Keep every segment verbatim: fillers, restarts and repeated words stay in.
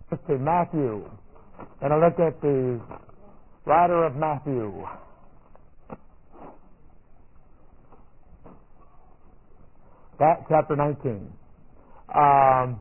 To Matthew. And I look at the writer of Matthew. That chapter nineteen. Um,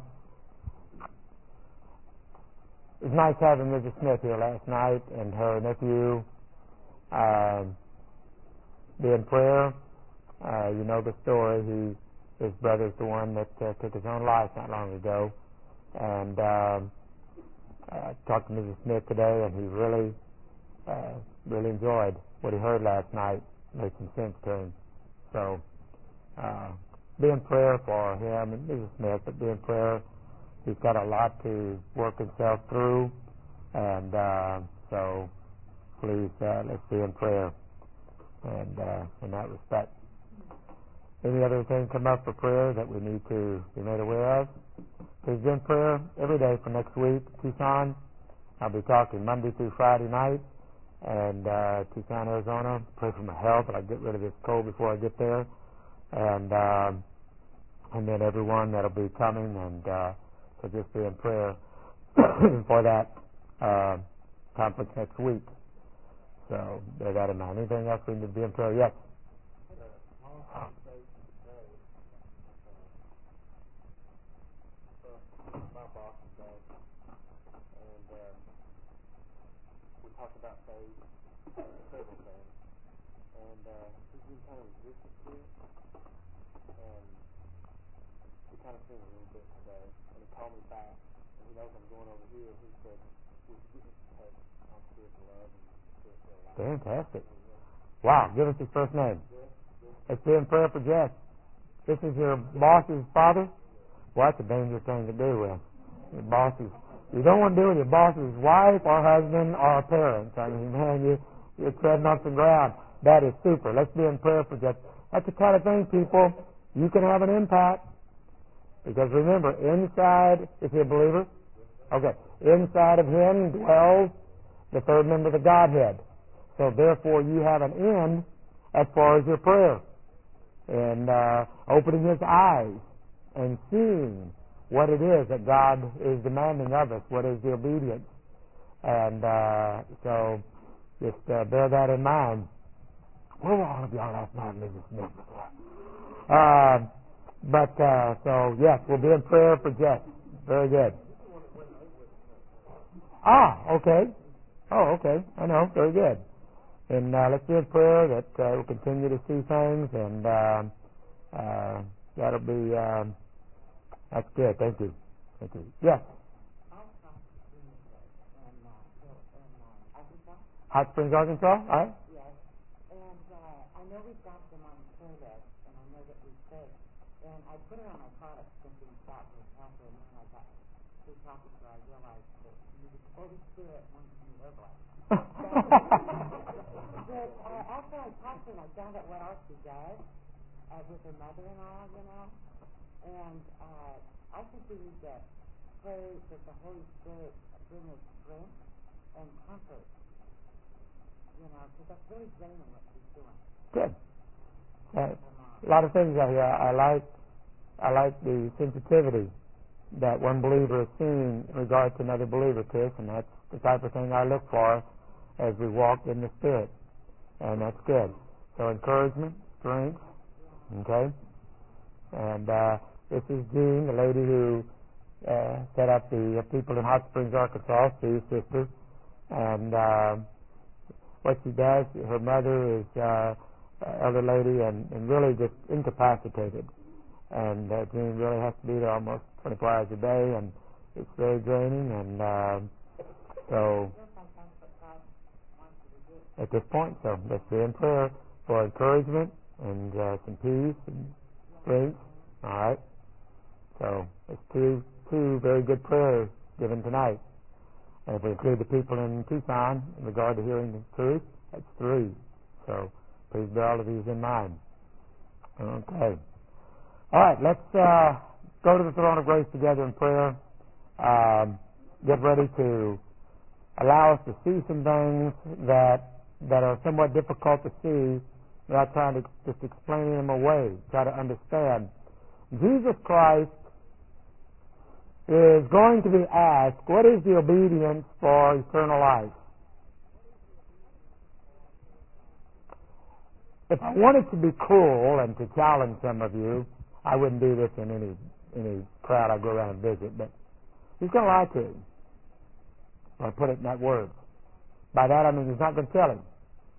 it was nice having Missus Smith here last night and her nephew. Um, be in prayer. Uh, you know the story. He, his brother's the one that uh, took his own life not long ago. And um, I talked to Missus Smith today, and he really, uh, really enjoyed what he heard last night. Made some sense to him. So, uh, be in prayer for him and Missus Smith, but be in prayer. He's got a lot to work himself through, and uh, so please uh, let's be in prayer, and uh, in that respect. Any other thing come up for prayer that we need to be made aware of? Please be in prayer every day for next week, Tucson. I'll be talking Monday through Friday night, and uh, Tucson, Arizona. Pray for my health, that I get rid of this cold before I get there, and um, and then everyone that'll be coming, and uh, so just be in prayer for that uh, conference next week. So bear that in mind. Anything else we need to be in prayer? Yes. My boss is dead, and um, we talked about faith, several things, and uh, he's been kind of resistant to it, and we kind of seen it a little bit today, and he called me back, and he knows I'm going over here. He said, would you get this text on spiritual love and spiritual life? Fantastic. Wow, give us his first name. Let's be in prayer for Jeff. This is your boss's father? Well, that's a dangerous thing to do with your boss's. You don't want to do it with your boss's wife or husband or parents. I mean, man, you, you're treading off the ground. That is super. Let's be in prayer for Jeff. That's the kind of thing, people, you can have an impact. Because remember, inside, is he a believer? Okay. Inside of him dwells the third member of the Godhead. So therefore, you have an end as far as your prayer. And uh, opening his eyes and seeing what it is that God is demanding of us, what is the obedience. And uh, so just uh, bear that in mind. Where were all of y'all last night, Missus Smith? Uh, but, uh, so, yes, we'll be in prayer for Jeff. Very good. Ah, okay. Oh, okay. I know. Very good. And uh, let's be in prayer that uh, we'll continue to see things, and uh, uh, that'll be... Um, That's good. Thank you. Thank you. Yes. Hot Springs, Arkansas. All right. Yes. And uh, I know we've got them on the prayer list, and I know that we said, and I put it on my product thinking about this after, and then I got through talking to her, I realized that the Holy Spirit wants me to live like that. But uh, after I talked to her, I found out what else she does uh, with her mother-in-law, you know. And uh, I think we need to pray that the Holy Spirit bring us strength and comfort, you know, because that's really draining what she's doing. Good. Uh, a lot of things out here. I like, I like the sensitivity that one believer is seeing in regard to another believer, Chris, and that's the type of thing I look for as we walk in the Spirit, and that's good. So encouragement, strength, okay, and. Uh, This is Jean, the lady who uh, set up the uh, people in Hot Springs, Arkansas, Steve's sister. And uh, what she does, her mother is uh, an elder lady and, and really just incapacitated. And uh, Jean really has to be there almost twenty-four hours a day, and it's very draining. And uh, so at this point, so let's be in prayer for encouragement and uh, some peace and strength. All right. So it's two two very good prayers given tonight. And if we include the people in Tucson in regard to hearing the truth, that's three. So please bear all of these in mind. Okay. All right, let's uh, go to the throne of grace together in prayer. Um, get ready to allow us to see some things that that are somewhat difficult to see without trying to just explain them away, try to understand. Jesus Christ is going to be asked, what is the obedience for eternal life? If I wanted to be cruel and to challenge some of you, I wouldn't do this in any any crowd I go around and visit, but he's going to lie to him. I put it in that word. By that I mean he's not going to tell him.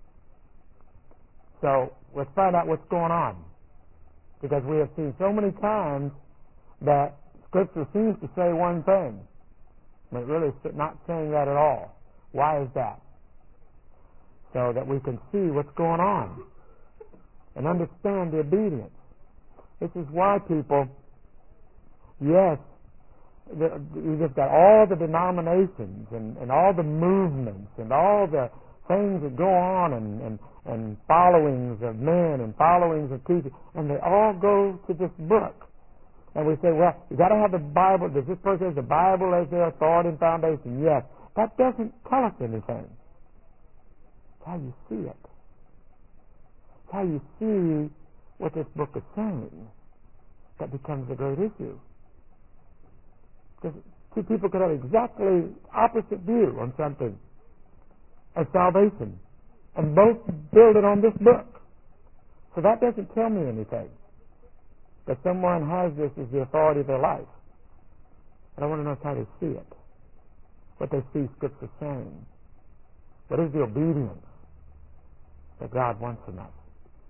So let's find out what's going on. Because we have seen so many times that Scripture seems to say one thing, but it really is not saying that at all. Why is that? So that we can see what's going on and understand the obedience. This is why people, yes, the, you just got all the denominations and, and all the movements and all the things that go on and, and, and followings of men and followings of teachers, and they all go to this book. And we say, well, you got to have the Bible. Does this person have the Bible as their authority and foundation? Yes. That doesn't tell us anything. It's how you see it. It's how you see what this book is saying that becomes a great issue. Because two people could have exactly opposite view on something of salvation, and both build it on this book. So that doesn't tell me anything. That someone has this as the authority of their life. And I want to know how they see it. What they see Scripture saying. What is the obedience that God wants from us?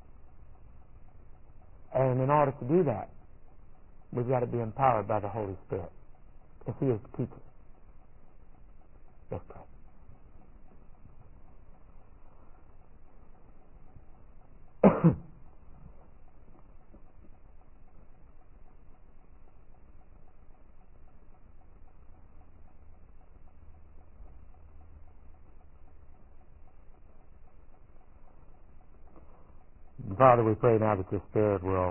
And in order to do that, we've got to be empowered by the Holy Spirit. Because He is the teacher. Let's pray. Father, we pray now that your Spirit will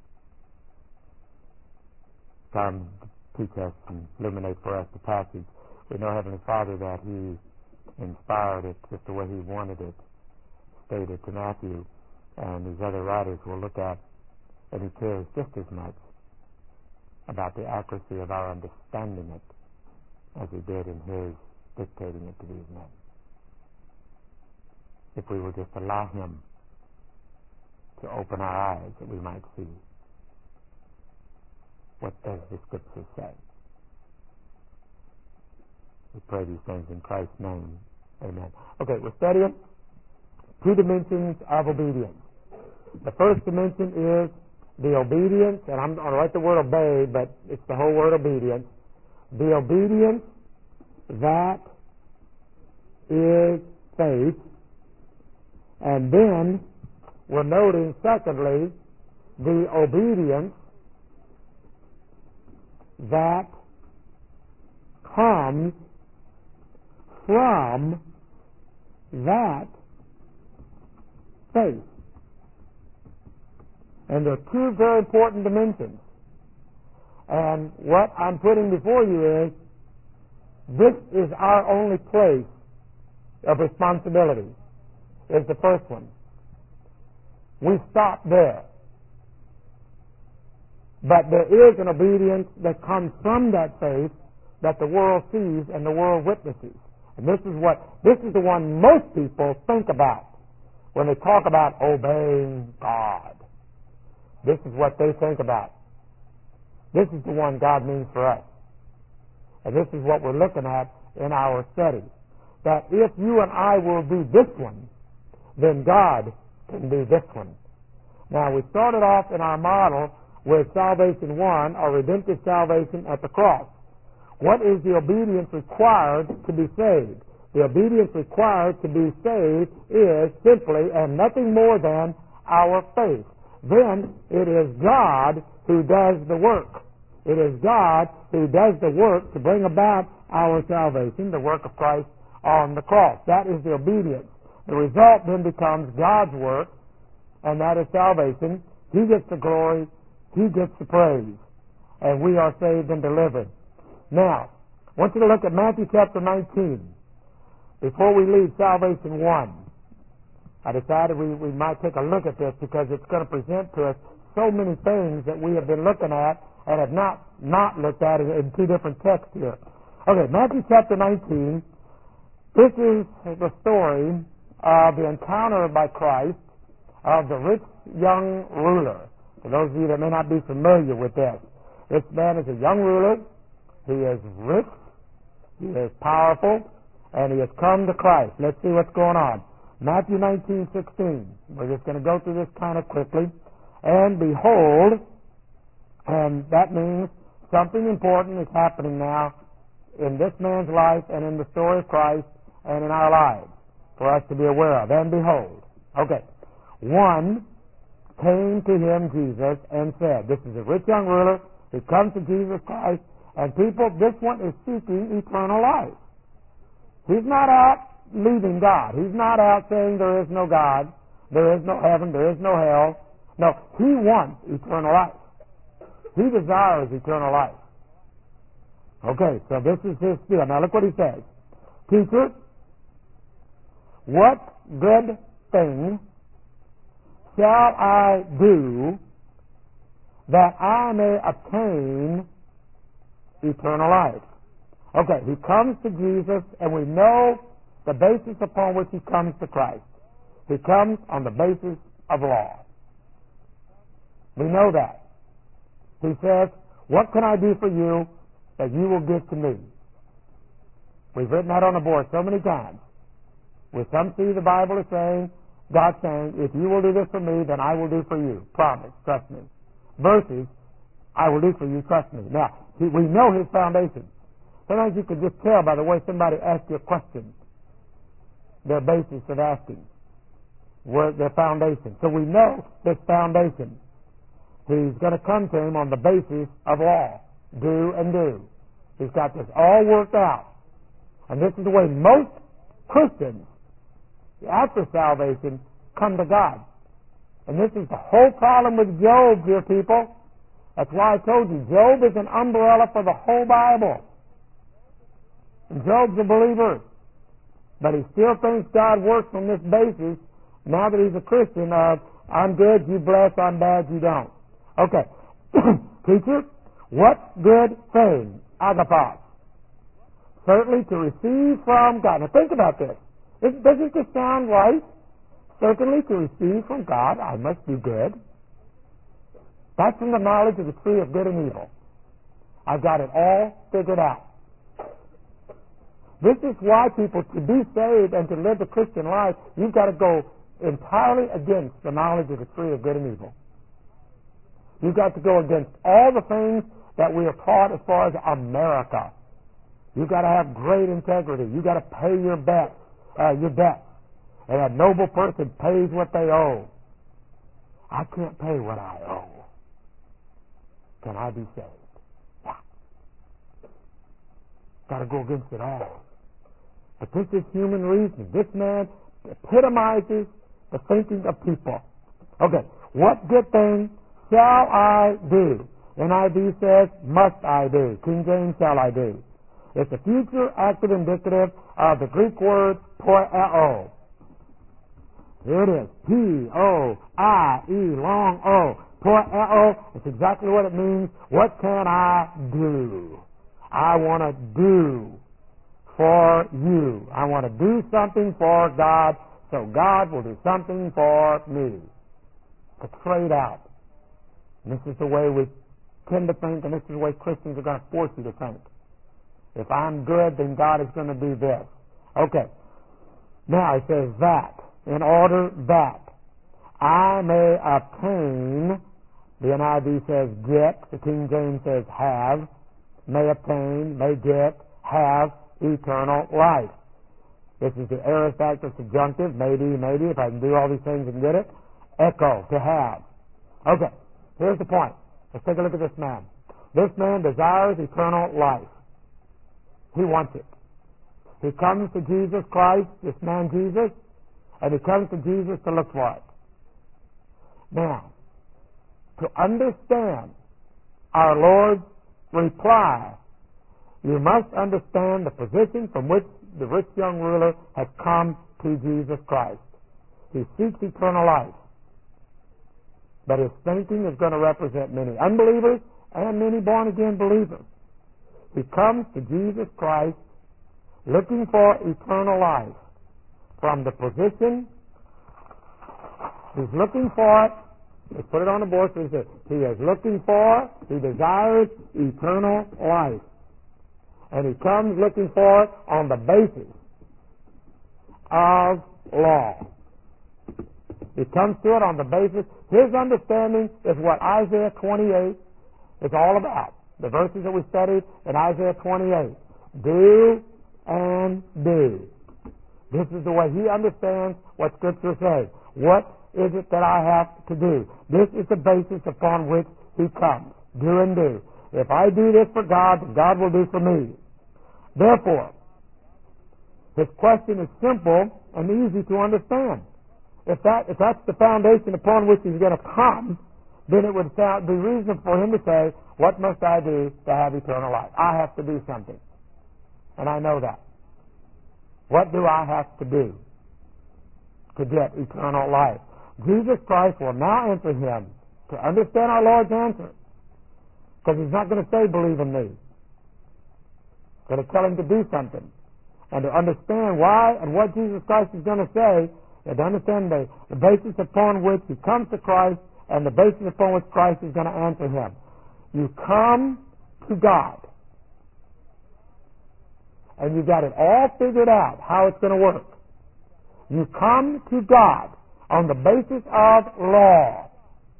come teach us and illuminate for us the passage. We know, Heavenly Father, that He inspired it just the way He wanted it stated to Matthew, and these other writers will look at, and He cares just as much about the accuracy of our understanding it as He did in His dictating it to these men. If we will just allow Him to open our eyes that we might see what does the Scripture say. We pray these things in Christ's name. Amen. Okay, we're studying two dimensions of obedience. The first dimension is the obedience, and I'm going to write the word obey, but it's the whole word obedience. The obedience that is faith. And then we're noting, secondly, the obedience that comes from that faith. And there are two very important dimensions. And what I'm putting before you is, this is our only place of responsibility, is the first one. We stop there. But there is an obedience that comes from that faith that the world sees and the world witnesses. And this is what, this is the one most people think about when they talk about obeying God. This is what they think about. This is the one God means for us. And this is what we're looking at in our study. That if you and I will do this one, then God can do this one. Now, we started off in our model with salvation one, or redemptive salvation at the cross. What is the obedience required to be saved? The obedience required to be saved is simply and nothing more than our faith. Then it is God who does the work. It is God who does the work to bring about our salvation, the work of Christ on the cross. That is the obedience. The result then becomes God's work, and that is salvation. He gets the glory, He gets the praise, and we are saved and delivered. Now, I want you to look at Matthew chapter nineteen. Before we leave salvation one, I decided we, we might take a look at this because it's going to present to us so many things that we have been looking at and have not, not looked at it in two different texts here. Okay, Matthew chapter nineteen. This is the story of the encounter by Christ of the rich young ruler. For those of you that may not be familiar with this, this man is a young ruler. He is rich. He is powerful. And he has come to Christ. Let's see what's going on. Matthew nineteen sixteen. We're just going to go through this kind of quickly. And behold, and that means something important is happening now in this man's life and in the story of Christ and in our lives for us to be aware of. And behold, okay, one came to him, Jesus, and said, this is a rich young ruler. He comes to Jesus Christ, and people, this one is seeking eternal life. He's not out leaving God. He's not out saying there is no God, there is no heaven, there is no hell. No, he wants eternal life. He desires eternal life. Okay, so this is his spiel. Now look what he says. Teacher, what good thing shall I do that I may obtain eternal life? Okay, he comes to Jesus, and we know the basis upon which he comes to Christ. He comes on the basis of law. We know that. He says, what can I do for you that you will give to me? We've written that on the board so many times. We some see the Bible is saying, God saying, if you will do this for me, then I will do for you. Promise, trust me. Versus, I will do for you, trust me. Now, he, we know his foundation. Sometimes you can just tell by the way somebody asks you a question, their basis of asking, where their foundation. So we know this foundation. He's going to come to him on the basis of law. Do and do. He's got this all worked out. And this is the way most Christians, after salvation, come to God. And this is the whole problem with Job, dear people. That's why I told you, Job is an umbrella for the whole Bible. And Job's a believer. But he still thinks God works on this basis, now that he's a Christian, of I'm good, you bless, I'm bad, you don't. Okay. Teacher, what good thing, agathos, certainly to receive from God. Now think about this. Doesn't this sound right? Certainly to receive from God, I must do good. That's from the knowledge of the tree of good and evil. I've got it all figured out. This is why people, to be saved and to live the Christian life, you've got to go entirely against the knowledge of the tree of good and evil. You've got to go against all the things that we are taught as far as America. You've got to have great integrity. You've got to pay your bet, uh, your debt. And a noble person pays what they owe. I can't pay what I owe. Can I be saved? Yeah. Got to go against it all. But this is human reasoning. This man epitomizes the thinking of people. Okay, what good thing shall I do? N I V says, must I do. King James, shall I do. It's a future active indicative of the Greek word poieo. Here it is. P O I E, long O. Poieo, it's exactly what it means. What can I do? I want to do for you. I want to do something for God, so God will do something for me. To trade out. And this is the way we tend to think, and this is the way Christians are going to force you to think. If I'm good, then God is going to do this. Okay. Now it says that, in order that I may obtain, the N I V says get, the King James says have, may obtain, may get, have eternal life. This is the aorist active subjunctive, maybe, maybe, if I can do all these things and get it. Echo, to have. Okay, here's the point. Let's take a look at this man. This man desires eternal life. He wants it. He comes to Jesus Christ, this man Jesus, and he comes to Jesus to look for it. Now, to understand our Lord's reply, you must understand the position from which the rich young ruler has come to Jesus Christ. He seeks eternal life. But his thinking is going to represent many unbelievers and many born-again believers. He comes to Jesus Christ looking for eternal life from the position. He's looking for it. Let's put it on the board. So he says, he is looking for, he desires eternal life. And he comes looking for it on the basis of law. He comes to it on the basis, his understanding is what Isaiah twenty-eight is all about. The verses that we studied in Isaiah twenty-eight. Do and do. This is the way he understands what Scripture says. What is it that I have to do? This is the basis upon which he comes. Do and do. If I do this for God, then God will do for me. Therefore, his question is simple and easy to understand. If that if that's the foundation upon which he's going to come, then it would sound, be reasonable for him to say, what must I do to have eternal life? I have to do something. And I know that. What do I have to do to get eternal life? Jesus Christ will now answer him to understand our Lord's answer. Because he's not going to say, believe in me. He's going to tell him to do something. And to understand why and what Jesus Christ is going to say, and to understand the, the basis upon which he comes to Christ and the basis upon which Christ is going to answer him. You come to God. And you got it all figured out how it's going to work. You come to God on the basis of law.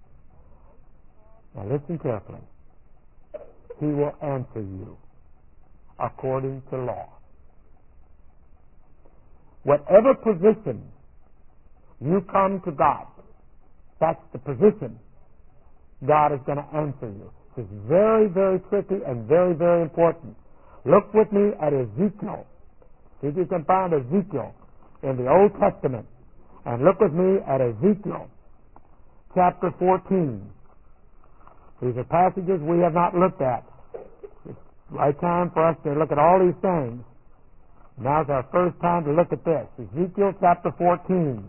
Now listen carefully. He will answer you according to law. Whatever position you come to God, that's the position God is going to answer you. It's very, very tricky and very, very important. Look with me at Ezekiel. See if you can find Ezekiel in the Old Testament. And look with me at Ezekiel chapter fourteen. These are passages we have not looked at. It's the right time for us to look at all these things. Now's our first time to look at this. Ezekiel chapter fourteen.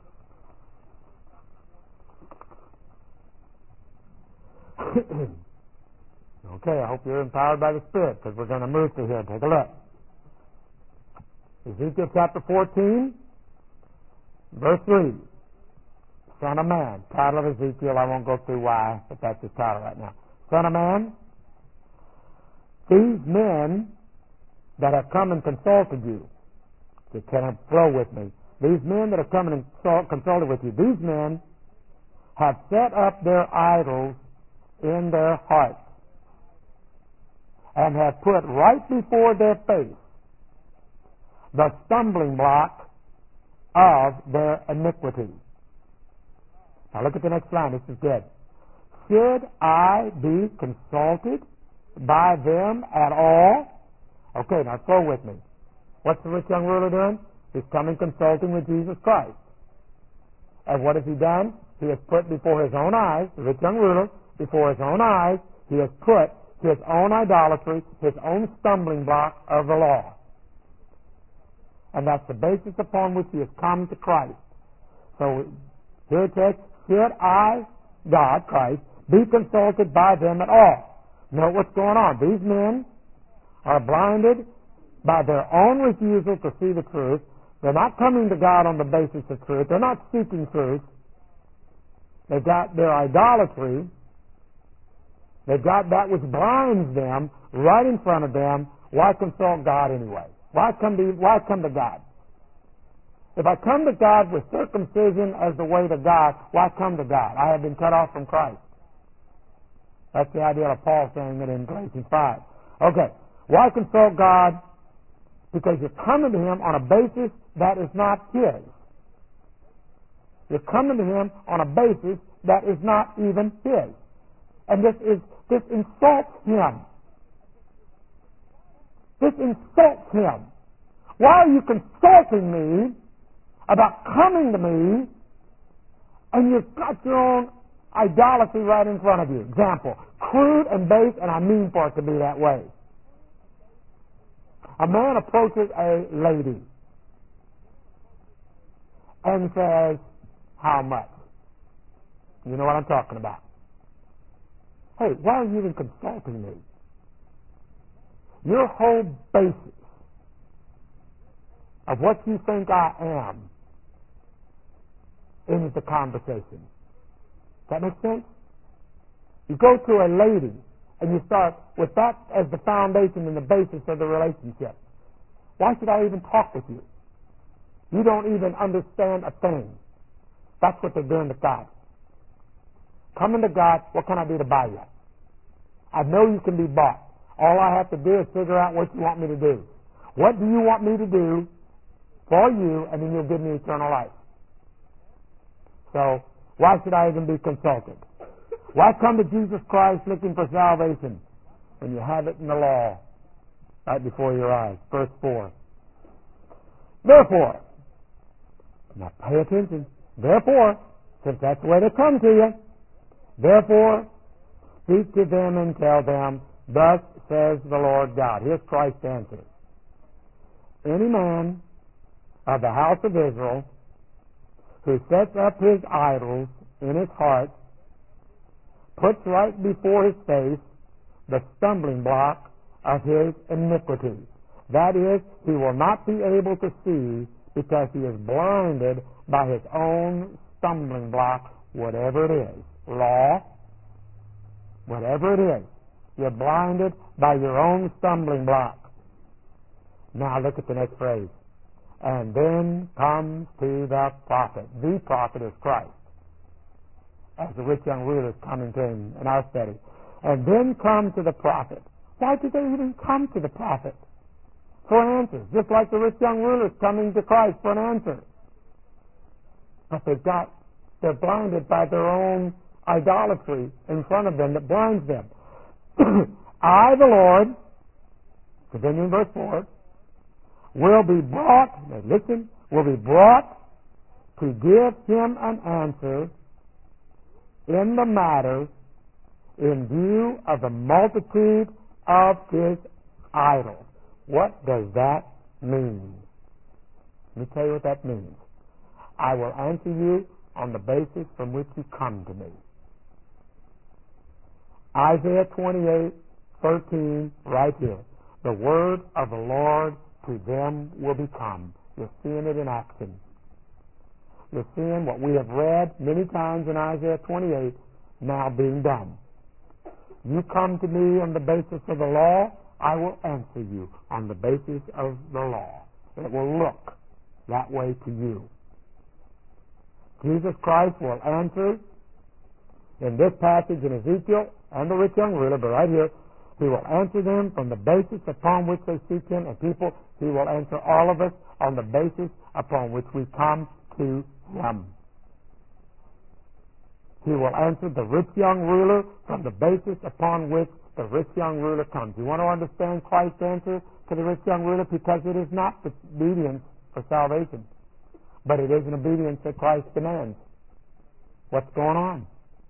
Okay, I hope you're empowered by the Spirit, because we're going to move through here and take a look. Ezekiel chapter fourteen, verse three. Son of man, title of Ezekiel, I won't go through why, but that's his title right now. Son of man, these men that have come and consulted you, you cannot flow with me, these men that have come and consult, consulted with you, these men have set up their idols in their hearts and have put right before their face the stumbling block of their iniquity. Now look at the next line. This is good. Should I be consulted by them at all? Okay, now go with me. What's the rich young ruler doing? He's coming consulting with Jesus Christ. And what has he done? He has put before his own eyes, the rich young ruler, before his own eyes, he has put his own idolatry, his own stumbling block of the law. And that's the basis upon which he has come to Christ. So here it says, should I, God, Christ, be consulted by them at all? Note what's going on. These men are blinded by their own refusal to see the truth. They're not coming to God on the basis of truth. They're not seeking truth. They've got their idolatry. They've got that which blinds them right in front of them. Why consult God anyway? Why come to, why come to God? If I come to God with circumcision as the way to God, why come to God? I have been cut off from Christ. That's the idea of Paul saying it in Galatians five. Okay, why consult God? Because you're coming to Him on a basis that is not His. You're coming to Him on a basis that is not even His. And this is this insults Him. This insults Him. Why are you consulting me about coming to me and you've got your own idolatry right in front of you? Example, crude and base, and I mean for it to be that way. A man approaches a lady and says, how much? You know what I'm talking about. Hey, why are you even consulting me? Your whole basis of what you think I am ends the conversation. Does that make sense? You go to a lady and you start with that as the foundation and the basis of the relationship. Why should I even talk with you? You don't even understand a thing. That's what they're doing to God. Coming to God, what can I do to buy you? I know you can be bought. All I have to do is figure out what you want me to do. What do you want me to do for you, and then you'll give me eternal life. So, why should I even be consulted? Why come to Jesus Christ looking for salvation when you have it in the law right before your eyes? Verse four. Therefore, now pay attention. Therefore, since that's the way they come to you, therefore, speak to them and tell them, thus says the Lord God. Here's Christ's answer. Any man of the house of Israel who sets up his idols in his heart, puts right before his face the stumbling block of his iniquity. That is, he will not be able to see because he is blinded by his own stumbling block, whatever it is. Law, whatever it is. You're blinded by your own stumbling block. Now look at the next phrase. And then comes to the prophet. The prophet is Christ. As the rich young ruler is coming to him in our study. And then come to the prophet. Why did they even come to the prophet? For answers. Just like the rich young ruler is coming to Christ for an answer. But they've got, they're blinded by their own idolatry in front of them that blinds them. I, the Lord, continuing verse four, will be brought, now listen, will be brought to give him an answer in the matter in view of the multitude of his idols. What does that mean? Let me tell you what that means. I will answer you on the basis from which you come to me. Isaiah twenty-eight, thirteen, right here. The word of the Lord to them will become. You're seeing it in action. You're seeing what we have read many times in Isaiah twenty-eight now being done. You come to me on the basis of the law, I will answer you on the basis of the law. It will look that way to you. Jesus Christ will answer in this passage in Ezekiel and the rich young ruler, but right here, he will answer them from the basis upon which they seek him, and people, he will answer all of us on the basis upon which we come to him. He will answer the rich young ruler from the basis upon which the rich young ruler comes. You want to understand Christ's answer to the rich young ruler? Because it is not obedience for salvation, but it is an obedience that Christ demands. What's going on?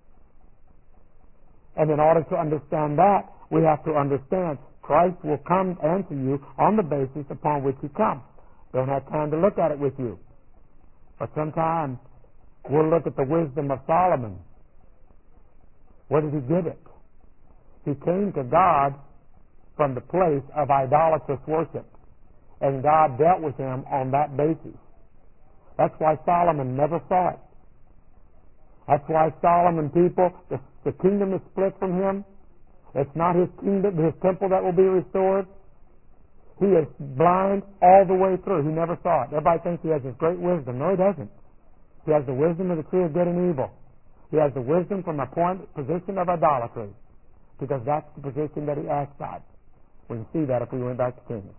And in order to understand that, we have to understand Christ will come to answer you on the basis upon which he comes. Don't have time to look at it with you. But sometime we'll look at the wisdom of Solomon. Where did he get it? He came to God from the place of idolatrous worship, and God dealt with him on that basis. That's why Solomon never saw it. That's why Solomon people, the, the kingdom is split from him. It's not his kingdom, his temple that will be restored. He is blind all the way through. He never saw it. Everybody thinks he has this great wisdom. No, he doesn't. He has the wisdom of the tree of good and evil. He has the wisdom from a point, position of idolatry, because that's the position that he asked God. We can see that if we went back to Kings.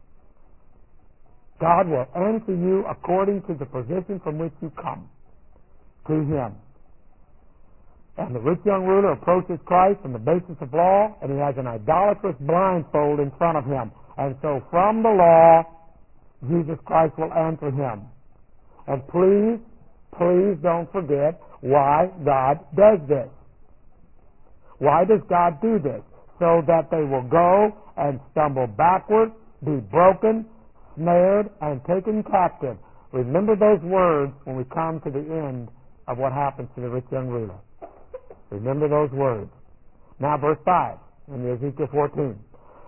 God will answer you according to the position from which you come to him. And the rich young ruler approaches Christ from the basis of law, and he has an idolatrous blindfold in front of him. And so from the law, Jesus Christ will answer him. And please, please don't forget why God does this. Why does God do this? So that they will go and stumble backward, be broken, snared, and taken captive. Remember those words when we come to the end of what happens to the rich young ruler. Remember those words. Now verse five in Ezekiel fourteen.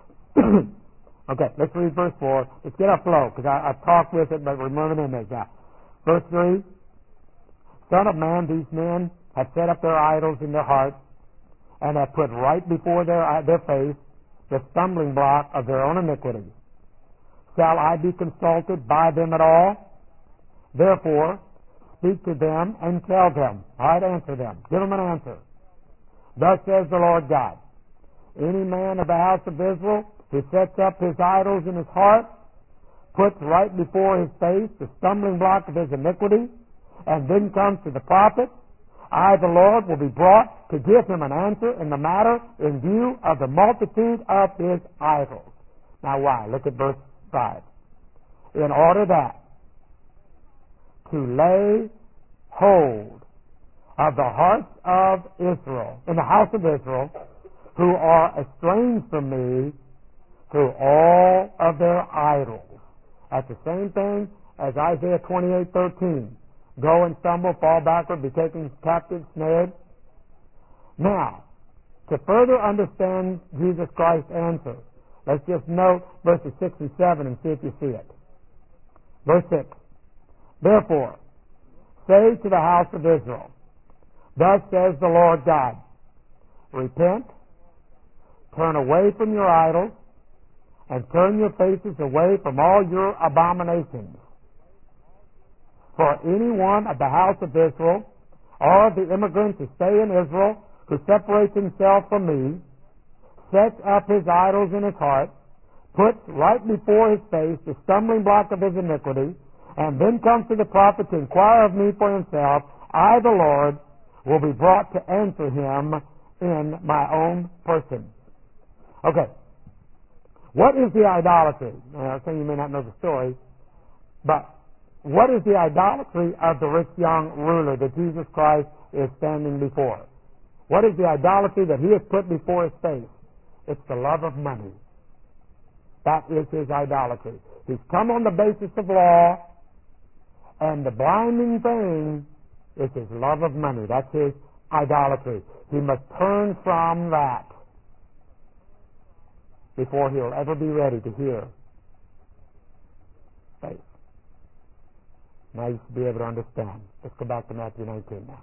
Okay, let's read verse four. Let's get our flow, because I've talked with it, but remember the image now. Verse three, Son of man, these men have set up their idols in their hearts, and have put right before their, their face the stumbling block of their own iniquity. Shall I be consulted by them at all? Therefore, speak to them and tell them. All right, answer them. Give them an answer. Thus says the Lord God, any man of the house of Israel who sets up his idols in his heart, puts right before his face the stumbling block of his iniquity, and then comes to the prophet, I, the Lord, will be brought to give him an answer in the matter in view of the multitude of his idols. Now why? Look at verse five. In order that to lay hold of the hearts of Israel, in the house of Israel, who are estranged from me through all of their idols. That's the same thing as Isaiah twenty-eight thirteen. Go and stumble, fall backward, be taken captive, snared. Now, to further understand Jesus Christ's answer, let's just note verses six and seven and see if you see it. Verse six. Therefore, say to the house of Israel, thus says the Lord God, repent, turn away from your idols, and turn your faces away from all your abominations. For anyone of the house of Israel, or the immigrant to stay in Israel, who separates himself from me, sets up his idols in his heart, puts right before his face the stumbling block of his iniquity, and then comes to the prophet to inquire of me for himself, I, the Lord, will be brought to answer him in my own person. Okay. What is the idolatry? Now, some of you may not know the story, but what is the idolatry of the rich young ruler that Jesus Christ is standing before? What is the idolatry that he has put before his face? It's the love of money. That is his idolatry. He's come on the basis of law, and the blinding thing is his love of money. That's his idolatry. He must turn from that before he'll ever be ready to hear faith. Now you should be able to understand. Let's go back to Matthew nineteen now.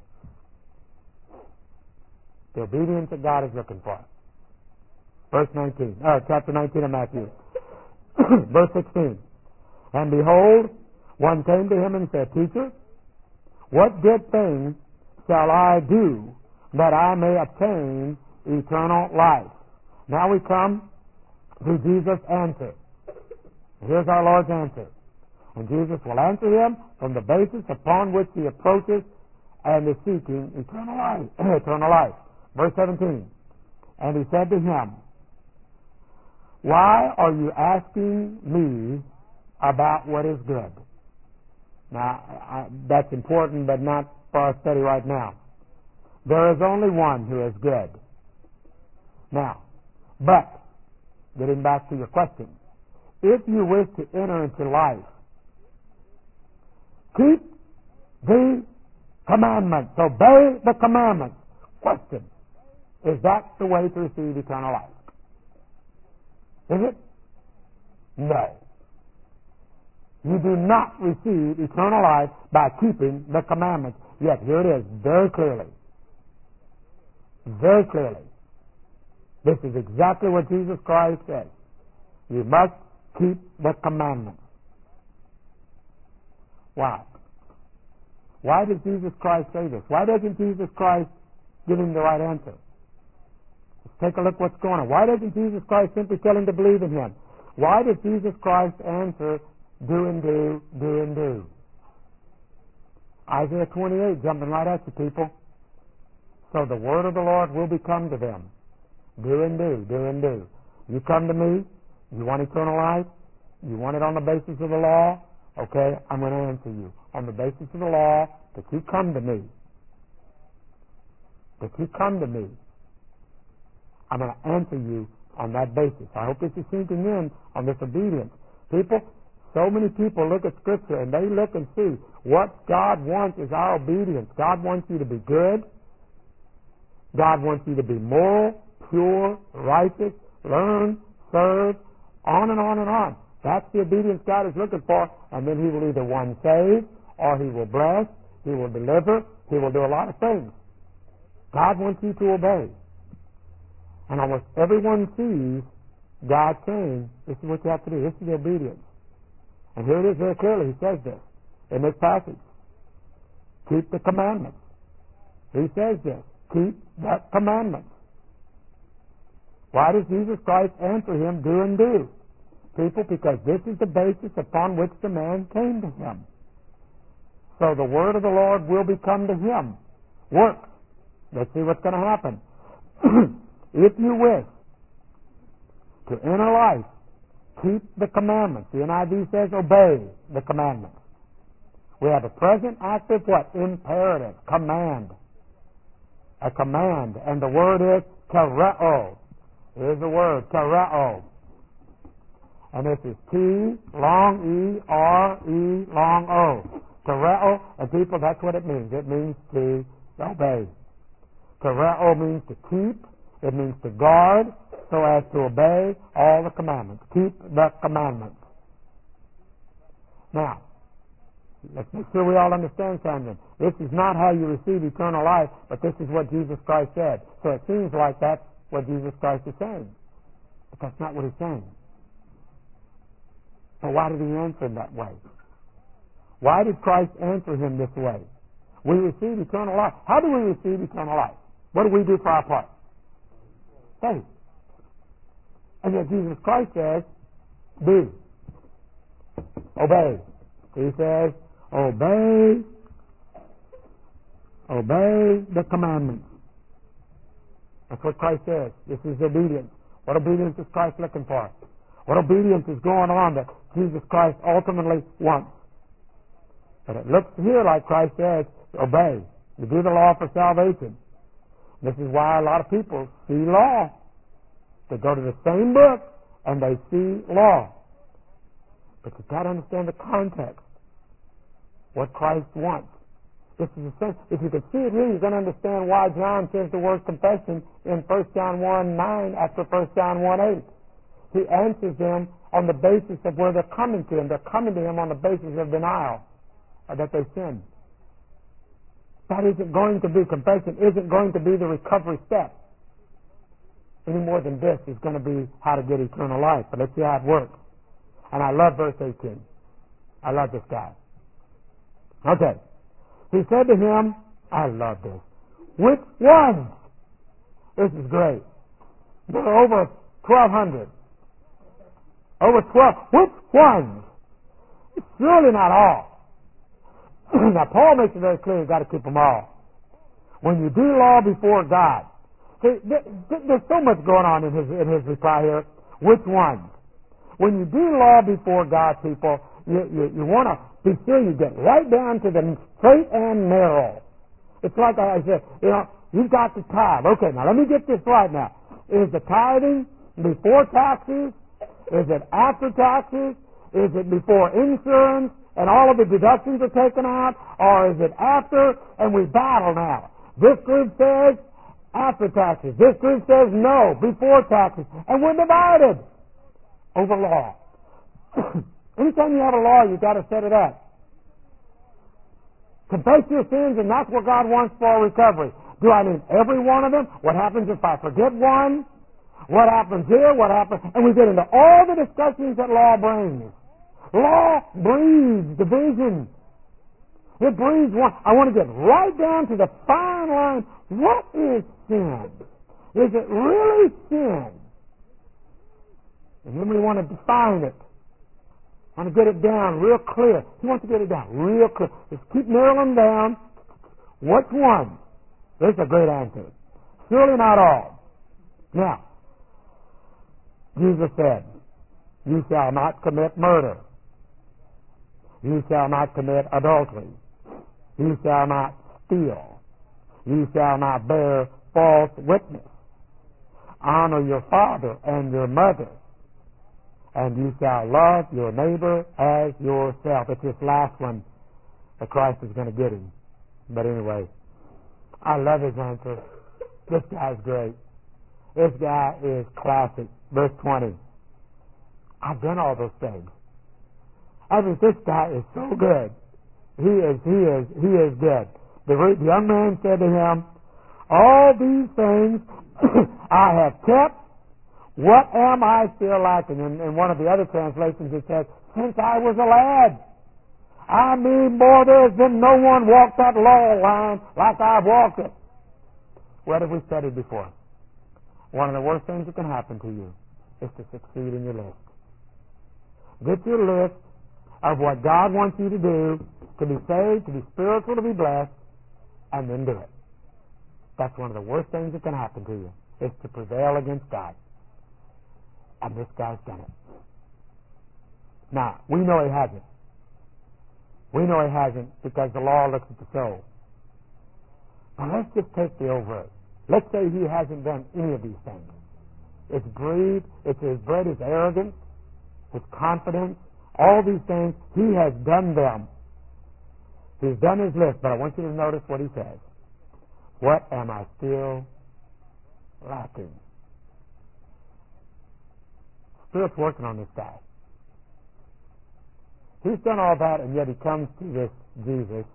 The obedience that God is looking for. Verse nineteen, uh, chapter nineteen of Matthew. Verse sixteen. And behold, one came to him and said, Teacher, what good thing shall I do that I may obtain eternal life? Now we come to Jesus' answer. Here's our Lord's answer. And Jesus will answer him from the basis upon which he approaches and is seeking eternal life. eternal life. Verse seventeen. And he said to him, why are you asking me about what is good? Now, I, that's important, but not for our study right now. There is only one who is good. Now, but, getting back to your question, if you wish to enter into life, keep the commandments. Obey the commandments. Question, is that the way to receive eternal life? Is it? No. You do not receive eternal life by keeping the commandments. Yet, here it is, very clearly. Very clearly. This is exactly what Jesus Christ said. You must keep the commandments. Why? Why does Jesus Christ say this? Why doesn't Jesus Christ give him the right answer? Let's take a look what's going on. Why doesn't Jesus Christ simply tell him to believe in him? Why does Jesus Christ answer, do and do, do and do? Isaiah twenty-eight, jumping right at you, people. So the word of the Lord will become to them. Do and do, do and do. You come to me, you want eternal life, you want it on the basis of the law, okay, I'm going to answer you. On the basis of the law, that you come to me. That you come to me. I'm going to answer you on that basis. I hope this is sinking in on this obedience. People, so many people look at Scripture and they look and see what God wants is our obedience. God wants you to be good. God wants you to be moral, pure, righteous, learn, serve, on and on and on. That's the obedience God is looking for, and then He will either one save, or He will bless, He will deliver, He will do a lot of things. God wants you to obey. And almost everyone sees God saying, this is what you have to do, this is the obedience. And here it is very clearly, He says this in this passage. Keep the commandments. He says this, keep the commandments. Why does Jesus Christ answer him, do and do? People, because this is the basis upon which the man came to Him. So the word of the Lord will become to him work. Let's see what's going to happen. If you wish to enter life, keep the commandments. The N I V says obey the commandments. We have a present active what? Imperative. Command. A command. And the word is tereo. Here's the word, tereo. And this is T, long E, R, E, long O. Tereo, and people, that's what it means. It means to obey. Tereo means to keep. It means to guard so as to obey all the commandments. Keep the commandments. Now, let's make sure we all understand something. This is not how you receive eternal life, but this is what Jesus Christ said. So it seems like that's what Jesus Christ is saying. But that's not what He's saying. So why did He answer in that way? Why did Christ answer him this way? We receive eternal life. How do we receive eternal life? What do we do for our part? Faith. And yet Jesus Christ says, do. Obey. He says, obey, obey the commandments. That's what Christ says. This is obedience. What obedience is Christ looking for? What obedience is going on that Jesus Christ ultimately wants? But it looks here like Christ says, obey. You do the law for salvation. This is why a lot of people see law. They go to the same book and they see law. But you've got to understand the context. What Christ wants. This is the sense. If you could see it here, you're going to understand why John says the word confession in First John one nine after First John one eight. He answers them on the basis of where they're coming to him. They're coming to him on the basis of denial, or that they sinned. That isn't going to be, confession isn't going to be the recovery step. Any more than this is going to be how to get eternal life. But let's see how it works. And I love verse eighteen. I love this guy. Okay. He said to him, I love this. Which ones? This is great. There are over twelve hundred. Over twelve. Which ones? Surely not all. Now, Paul makes it very clear you've got to keep them all. When you do law before God, see, there's so much going on in his, in his reply here. Which ones? When you do law before God, people, you, you, you want to be sure you get right down to the straight and narrow. It's like I said, you know, you've got the tithe. Okay, now let me get this right now. Is the tithing before taxes? Is it after taxes? Is it before insurance and all of the deductions are taken out? Or is it after and we battle now? This group says after taxes. This group says no, before taxes. And we're divided over law. Anytime you have a law, you've got to set it up. Confess your sins, and that's what God wants for recovery. Do I need every one of them? What happens if I forget one? What happens here? What happens? And we get into all the discussions that law brings. Law breeds division. It breeds one. I want to get right down to the fine line. What is sin? Is it really sin? And then we want to define it. I want to get it down real clear. He wants to get it down real clear. Just keep narrowing down. Which one? This is a great answer. Surely not all. Now, Jesus said, you shall not commit murder. You shall not commit adultery. You shall not steal. You shall not bear false witness. Honor your father and your mother. And you shall love your neighbor as yourself. It's this last one that Christ is going to get him. But anyway, I love his answer. This guy's great. This guy is classic. Verse twenty. I've done all those things. I mean, this guy is so good. He is, he is, he is good. The, the young man said to him, all these things I have kept. What am I still lacking? In, in one of the other translations it says, since I was a lad. I mean, boy, there's been no one walked that law line like I've walked it. What have we studied before? One of the worst things that can happen to you is to succeed in your list. Get your list of what God wants you to do, to be saved, to be spiritual, to be blessed, and then do it. That's one of the worst things that can happen to you, is to prevail against God. And this guy's done it. Now, we know he hasn't. We know he hasn't because the law looks at the soul. But let's just take the overt. Let's say he hasn't done any of these things. It's greed, it's his bred his arrogance, his confidence, all these things, he has done them. He's done his list, but I want you to notice what he says. What am I still lacking? Spirit's working on this guy. He's done all that, and yet he comes to this Jesus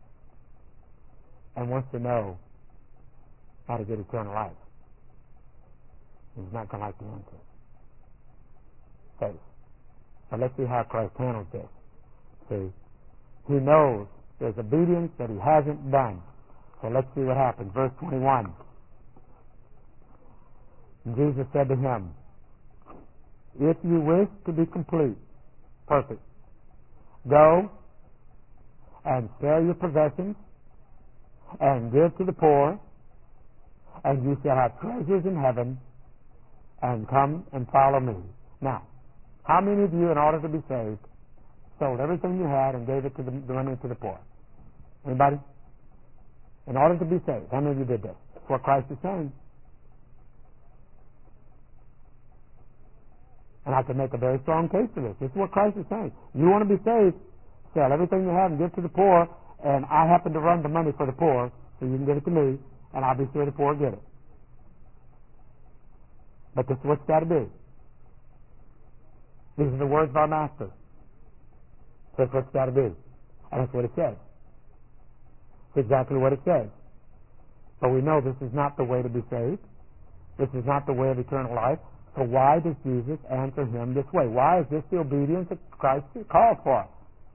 and wants to know how to get eternal life. He's not going to like the answer. Faith. But let's see how Christ handles this. See, he knows there's obedience that he hasn't done. So let's see what happens. Verse twenty-one. And Jesus said to him, if you wish to be complete, perfect, go and sell your possessions and give to the poor, and you shall have treasures in heaven, and come and follow me. Now, how many of you, in order to be saved, sold everything you had and gave it to the, the money to the poor? Anybody? In order to be saved, how many of you did this? That's what Christ is saying. And I can make a very strong case for this. This is what Christ is saying. You want to be saved, sell everything you have and give to the poor, and I happen to run the money for the poor, so you can give it to me, and I'll be sure the poor get it. But this is what you got to do. These are the words of our Master. That's what you got to do. And that's what it says. It's exactly what it says. But we know this is not the way to be saved. This is not the way of eternal life. So why does Jesus answer him this way? Why is this the obedience that Christ calls for?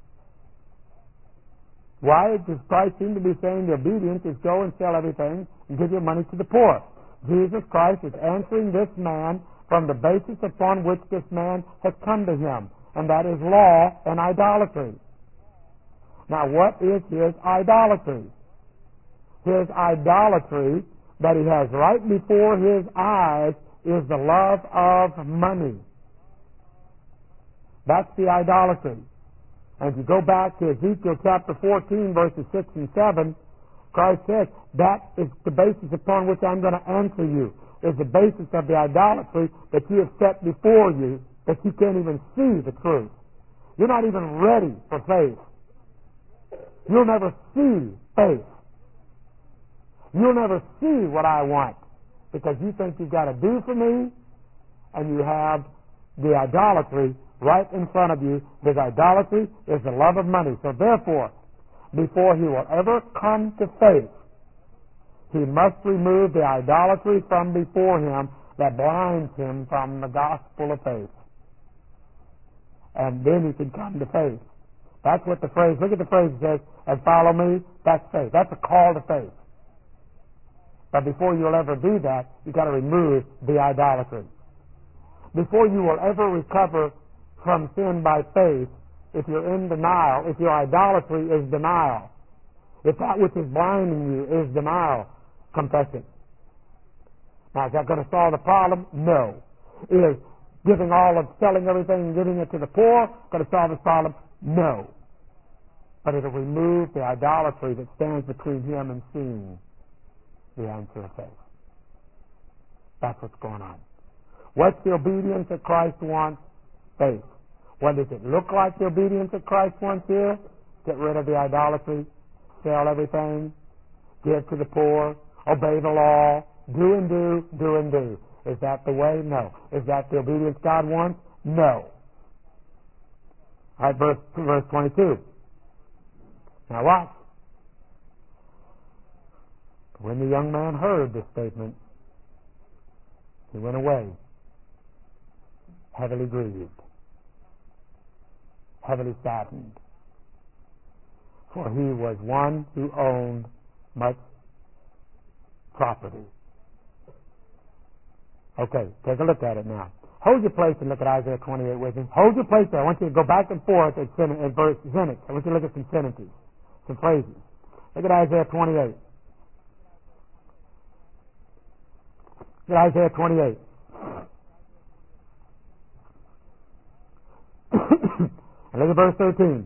Why does Christ seem to be saying the obedience is go and sell everything and give your money to the poor? Jesus Christ is answering this man from the basis upon which this man has come to him, and that is law and idolatry. Now, what is his idolatry? His idolatry that he has right before his eyes is the love of money. That's the idolatry. And if you go back to Ezekiel chapter fourteen, verses six and seven, Christ says, that is the basis upon which I'm going to answer you, is the basis of the idolatry that you have set before you, that you can't even see the truth. You're not even ready for faith. You'll never see faith. You'll never see what I want, because you think you've got to do for me, and you have the idolatry right in front of you. His idolatry is the love of money. So therefore, before he will ever come to faith, he must remove the idolatry from before him that blinds him from the gospel of faith. And then he can come to faith. That's what the phrase, look at the phrase that says, and follow me, that's faith. That's a call to faith. But before you'll ever do that, you've got to remove the idolatry. Before you will ever recover from sin by faith, if you're in denial, if your idolatry is denial, if that which is blinding you is denial, confess it. Now, is that going to solve the problem? No. Is giving all of, selling everything and giving it to the poor going to solve this problem? No. But it'll remove the idolatry that stands between him and seeing the answer of faith. That's what's going on. What's the obedience that Christ wants? Faith. What does it look like, the obedience that Christ wants here? Get rid of the idolatry, sell everything, give to the poor, obey the law, do and do, do and do. Is that the way? No. Is that the obedience God wants? No. All right, verse, verse twenty-two. Now watch. When the young man heard this statement, he went away, heavily grieved, heavily saddened, for he was one who owned much property. Okay, take a look at it now. Hold your place and look at Isaiah twenty-eight with me. Hold your place there. I want you to go back and forth at, sen- at verse sentence. I want you to look at some sentences, some phrases. Look at Isaiah twenty-eight. Look at Isaiah twenty-eight. And look at verse thirteen.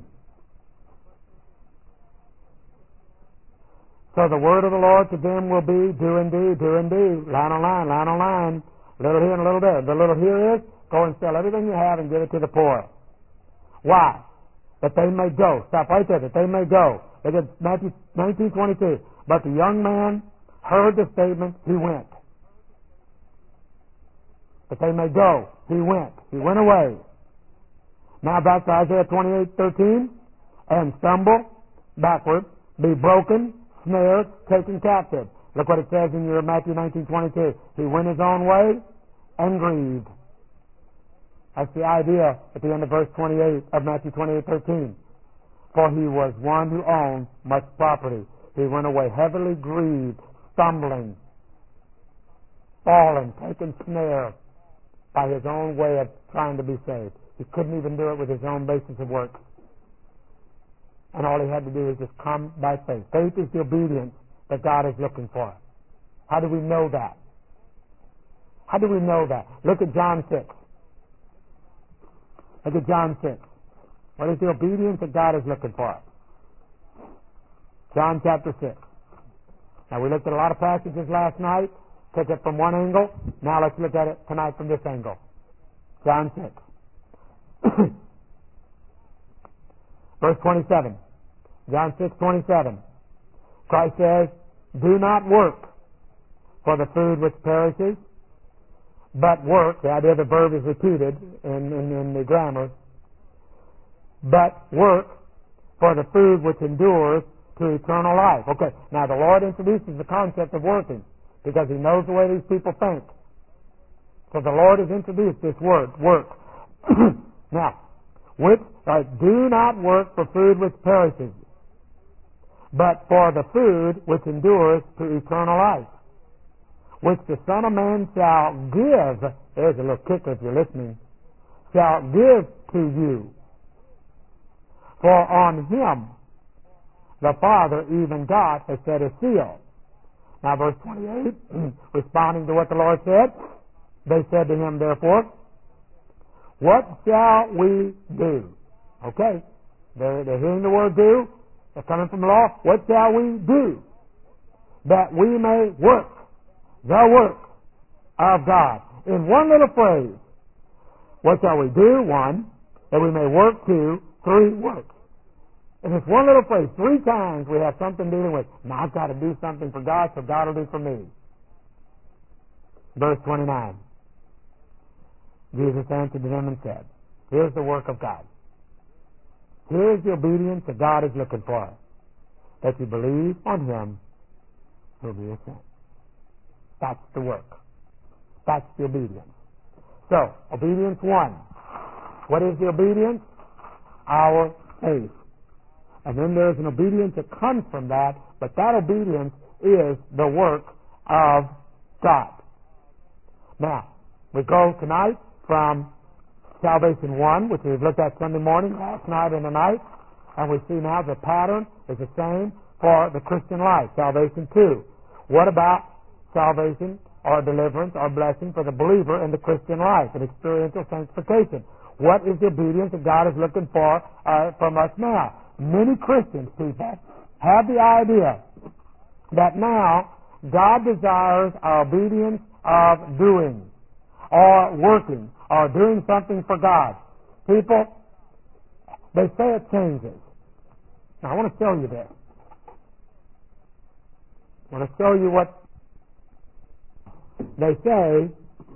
So the word of the Lord to them will be, do and do, do and do, line on line, line on line, little here and a little there. The little here is, go and sell everything you have and give it to the poor. Why? That they may go. Stop right there. That they may go. Look at Matthew nineteen twenty-two. But the young man heard the statement, he went. That they may go, he went. He went away. Now back to Isaiah twenty-eight thirteen. And stumble backward, be broken, snared, taken captive. Look what it says in your Matthew nineteen twenty-two. He went his own way and grieved. That's the idea at the end of verse twenty-eight of Matthew twenty-eight thirteen. For he was one who owned much property. He went away heavily grieved, stumbling, fallen, taken snare by his own way of trying to be saved. He couldn't even do it with his own basis of work. And all he had to do is just come by faith. Faith is the obedience that God is looking for. How do we know that? How do we know that? Look at John six. Look at John six. What is the obedience that God is looking for? John chapter six. Now we looked at a lot of passages last night, took it from one angle. Now let's look at it tonight from this angle. John six. Verse twenty-seven. John six twenty-seven. Christ says, do not work for the food which perishes, but work, the idea of the verb is repeated in, in, in the grammar, but work for the food which endures to eternal life. Okay, now the Lord introduces the concept of working because he knows the way these people think. So the Lord has introduced this word, work. Now, which, uh, do not work for food which perishes, but for the food which endures to eternal life, which the Son of Man shall give, there's a little kicker if you're listening, shall give to you. For on him the Father, even God, has set his seal. Now verse twenty-eight, responding to what the Lord said, they said to him, therefore, what shall we do? Okay, they're, they're hearing the word do. They're coming from the law. What shall we do? That we may work the work of God. In one little phrase, what shall we do? One, that we may work. Two, three, work. In this one little phrase, three times we have something dealing with, now I've got to do something for God, so God will do for me. Verse twenty-nine. Jesus answered them and said, here's the work of God. Here's the obedience that God is looking for. That you believe on him who will be sent. That's the work. That's the obedience. So, obedience one. What is the obedience? Our faith. And then there's an obedience that comes from that, but that obedience is the work of God. Now, we go tonight from Salvation one, which we've looked at Sunday morning, last night and tonight, and we see now the pattern is the same for the Christian life. Salvation two. What about salvation or deliverance or blessing for the believer in the Christian life, an experiential sanctification? What is the obedience that God is looking for uh, from us now? Many Christians, people, have the idea that now God desires our obedience of doing or working or doing something for God. People, they say it changes. Now, I want to show you this. I want to show you what they say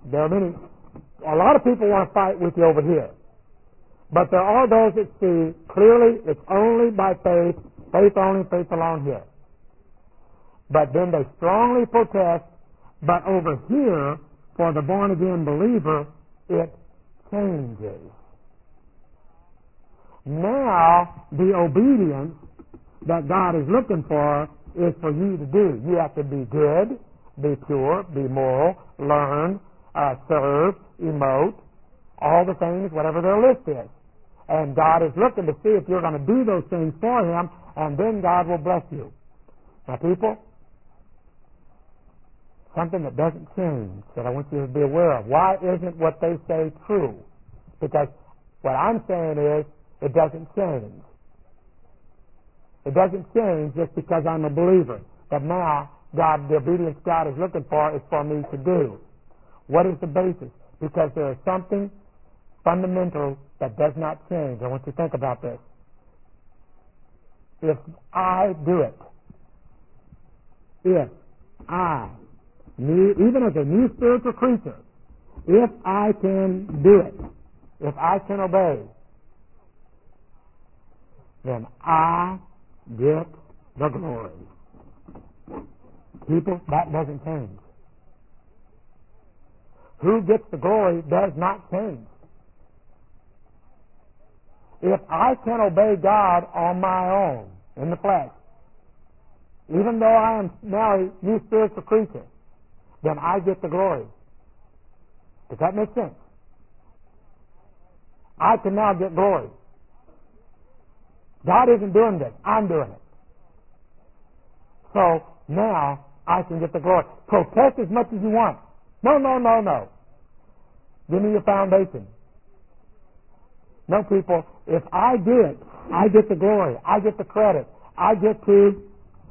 There are many, a lot of people want to fight with you over here. But there are those that see clearly it's only by faith, faith only, faith alone here. But then they strongly protest, but over here, for the born-again believer, it changes. Now, the obedience that God is looking for is for you to do. You have to be good, be pure, be moral, learn, uh, serve, emote, all the things, whatever their list is. And God is looking to see if you're going to do those things for Him, and then God will bless you. Now, people, something that doesn't change that I want you to be aware of. Why isn't what they say true? Because what I'm saying is it doesn't change. It doesn't change just because I'm a believer. But now, God, the obedience God is looking for is for me to do. What is the basis? Because there is something fundamental that does not change. I want you to think about this. If I do it, if I, new, even as a new spiritual creature, if I can do it, if I can obey, then I get the glory. People, that doesn't change. Who gets the glory does not change. If I can obey God on my own, in the flesh, even though I am now a new spiritual creature, then I get the glory. Does that make sense? I can now get glory. God isn't doing this. I'm doing it. So now I can get the glory. Protest as much as you want. No, no, no, no. Give me your foundation. No, people, if I do it, I get the glory. I get the credit. I get to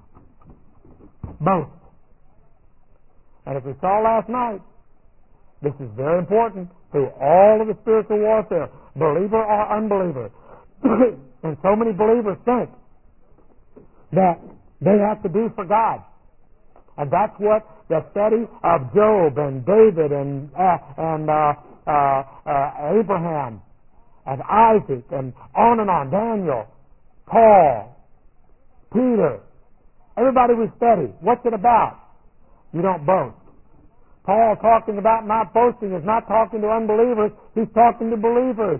both. And as we saw last night, this is very important through all of the spiritual warfare, believer or unbeliever. And so many believers think that they have to do for God. And that's what the study of Job and David and uh, and uh, uh, uh, Abraham and Isaac and on and on, Daniel, Paul, Peter, everybody we study. What's it about? You don't boast. Paul talking about not boasting is not talking to unbelievers. He's talking to believers.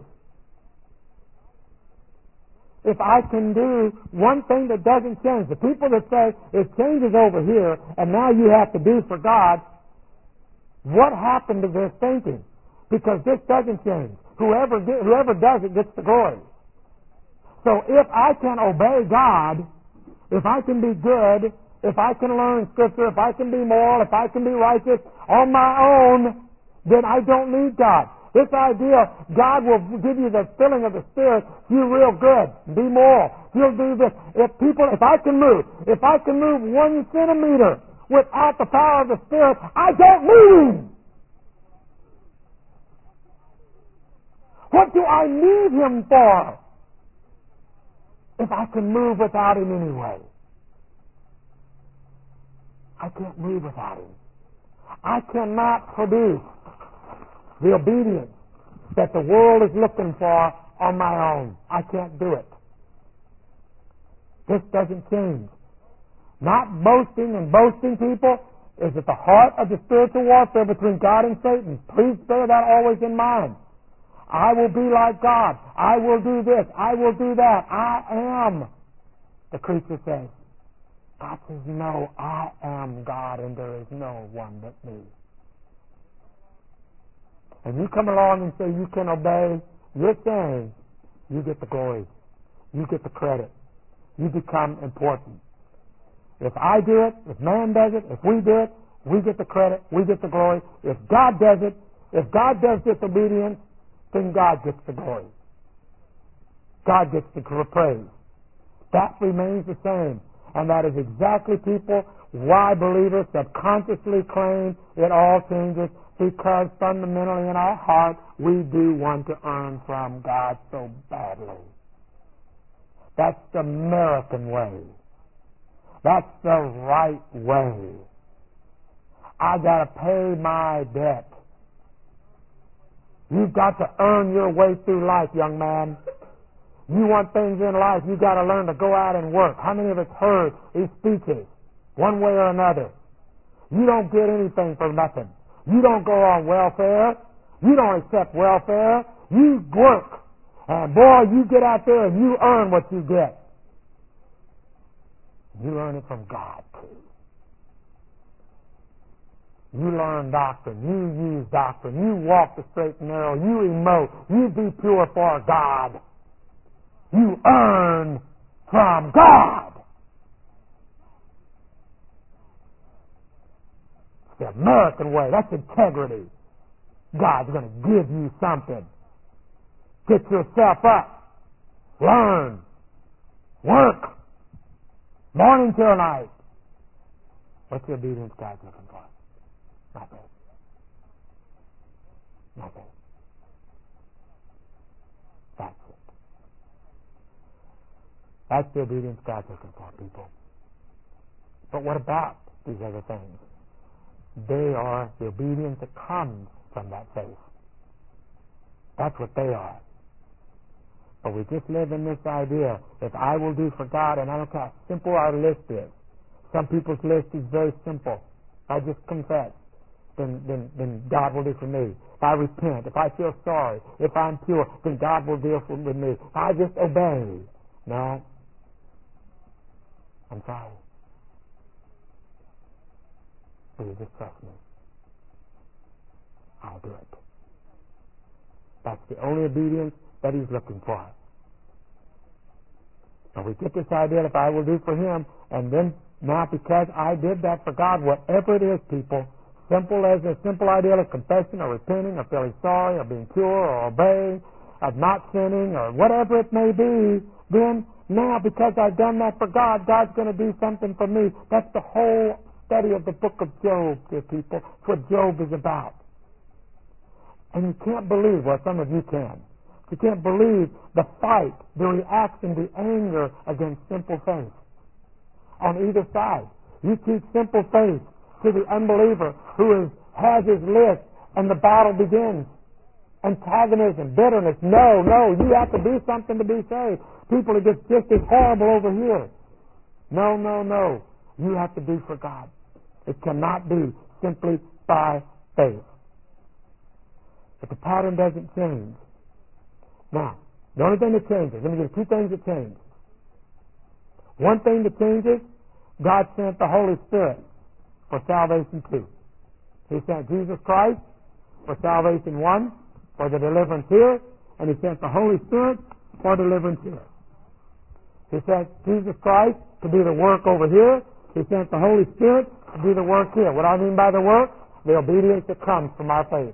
If I can do one thing that doesn't change, the people that say it changes over here and now you have to do for God, what happened to their thinking? Because this doesn't change. Whoever get, whoever does it gets the glory. So if I can obey God, if I can be good, if I can learn Scripture, if I can be moral, if I can be righteous on my own, then I don't need God. This idea, God will give you the filling of the Spirit, you're real good, be moral, He'll do this. If people, if I can move, if I can move one centimeter without the power of the Spirit, I don't need Him. What do I need Him for? If I can move without Him anyway. I can't move without Him. I cannot produce the obedience that the world is looking for on my own. I can't do it. This doesn't change. Not boasting and boasting, people, is at the heart of the spiritual warfare between God and Satan. Please bear that always in mind. I will be like God. I will do this. I will do that. I am. The creature says. God says, no, I am God and there is no one but me. And you come along and say you can obey, you're saying you get the glory. You get the credit. You become important. If I do it, if man does it, if we do it, we get the credit, we get the glory. If God does it, if God does disobedience, then God gets the glory. God gets the praise. That remains the same. And that is exactly, people, why believers subconsciously claim it all changes, because fundamentally in our heart we do want to earn from God so badly. That's the American way. That's the right way. I got to pay my debt. You've got to earn your way through life, young man. You want things in life, you've got to learn to go out and work. How many of us heard these speeches, one way or another? You don't get anything for nothing. You don't go on welfare. You don't accept welfare. You work. And boy, you get out there and you earn what you get. You learn it from God, too. You learn doctrine. You use doctrine. You walk the straight and narrow. You emote. You be pure for God. You earn from God. It's the American way. That's integrity. God's going to give you something. Get yourself up. Learn. Work. Morning till night. What's the obedience God's looking for? Nothing. Nothing. That's it. That's the obedience God's looking for, people. But what about these other things? They are the obedience that comes from that faith. That's what they are. But we just live in this idea, if I will do for God, and I don't care how simple our list is. Some people's list is very simple. I just confess. Then, then, then God will do for me. If I repent, if I feel sorry, if I'm pure, then God will deal with me. If I just obey. No. I'm sorry. Will you just trust me? I'll do it. That's the only obedience that He's looking for. And we get this idea that if I will do for Him, and then now because I did that for God, whatever it is, people, simple as a simple idea of confession or repenting or feeling sorry or being pure or obeying, of not sinning or whatever it may be, then now because I've done that for God, God's going to do something for me. That's the whole study of the book of Job, dear people. It's what Job is about. And you can't believe, well, some of you can. You can't believe the fight, the reaction, the anger against simple faith. On either side. You teach simple faith to the unbeliever who is, has his list, and the battle begins. Antagonism, bitterness. No, no, you have to do something to be saved. People, it gets just as horrible over here. No, no, no. You have to do for God. It cannot be simply by faith. But the pattern doesn't change. Now, the only thing that changes, let me give you two things that change. One thing that changes, God sent the Holy Spirit for salvation too. He sent Jesus Christ for salvation one, for the deliverance here, and He sent the Holy Spirit for deliverance here. He sent Jesus Christ to do the work over here. He sent the Holy Spirit to do the work here. What I mean by the work? The obedience that comes from our faith.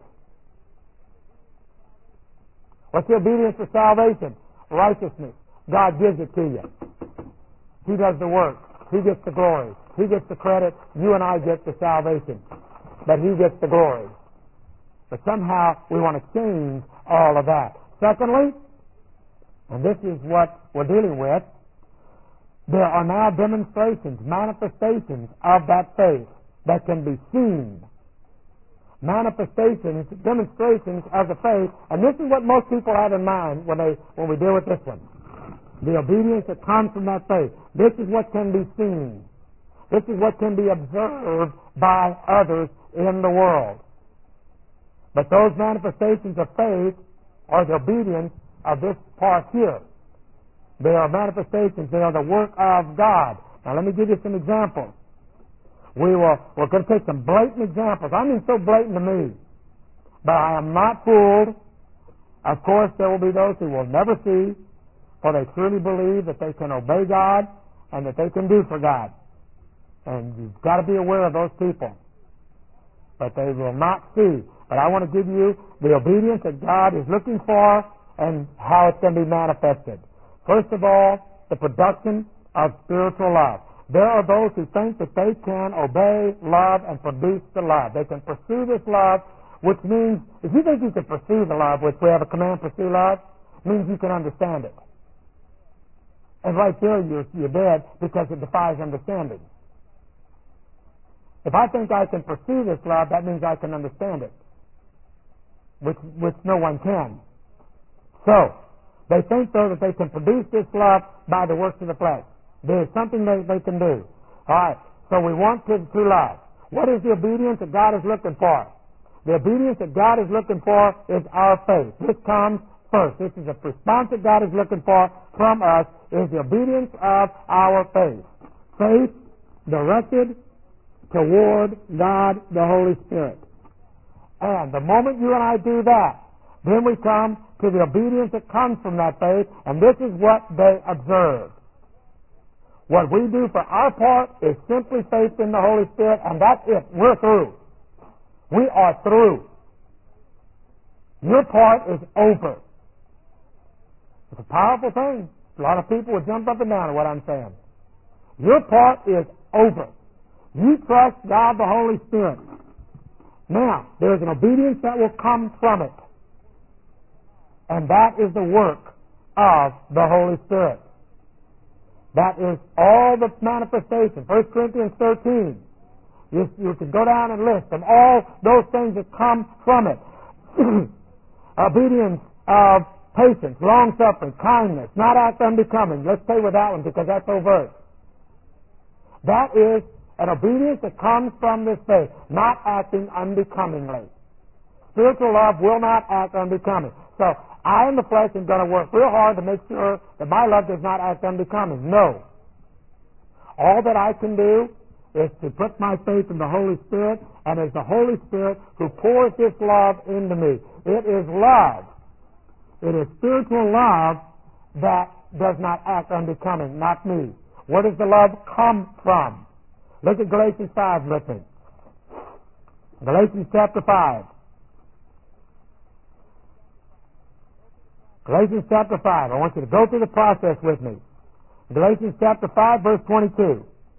What's the obedience to salvation? Righteousness. God gives it to you. He does the work. He gets the glory. He gets the credit. You and I get the salvation. But He gets the glory. But somehow we want to change all of that. Secondly, and this is what we're dealing with, there are now demonstrations, manifestations of that faith that can be seen. Manifestations, demonstrations of the faith, and this is what most people have in mind when they when we deal with this one. The obedience that comes from that faith. This is what can be seen. This is what can be observed by others in the world. But those manifestations of faith are the obedience of this part here. They are manifestations. They are the work of God. Now let me give you some examples. We will, we're going to take some blatant examples. I mean so blatant to me. But I am not fooled. Of course, there will be those who will never see, for they truly believe that they can obey God and that they can do for God. And you've got to be aware of those people. But they will not see. But I want to give you the obedience that God is looking for and how it's going to be manifested. First of all, the production of spiritual love. There are those who think that they can obey, love, and produce the love. They can pursue this love, which means, if you think you can pursue the love, which we have a command, pursue love, means you can understand it. And right there, you're, you're dead because it defies understanding. If I think I can pursue this love, that means I can understand it. which, which no one can. So, they think, though, that they can produce this love by the works of the flesh. There is something they, they can do. All right, so we want to, to love. What is the obedience that God is looking for? The obedience that God is looking for is our faith. This comes first. This is a response that God is looking for from us, is the obedience of our faith. Faith directed toward God, the Holy Spirit. And the moment you and I do that, then we come to the obedience that comes from that faith, and this is what they observe. What we do for our part is simply faith in the Holy Spirit, and that's it. We're through. We are through. Your part is over. It's a powerful thing. A lot of people will jump up and down at what I'm saying. Your part is over. You trust God the Holy Spirit. Now, there's an obedience that will come from it. And that is the work of the Holy Spirit. That is all the manifestation. First Corinthians thirteen. You, you can go down and list them. All those things that come from it. Obedience of patience, long-suffering, kindness, not act unbecoming. Let's stay with that one because that's overt. That is an obedience that comes from this faith, not acting unbecomingly. Spiritual love will not act unbecoming. So, I in the flesh am going to work real hard to make sure that my love does not act unbecoming. No. All that I can do is to put my faith in the Holy Spirit, and it's the Holy Spirit who pours this love into me. It is love. It is spiritual love that does not act unbecoming, not me. Where does the love come from? Look at Galatians five with me. Galatians chapter five. Galatians chapter five. I want you to go through the process with me. Galatians chapter five, verse twenty-two.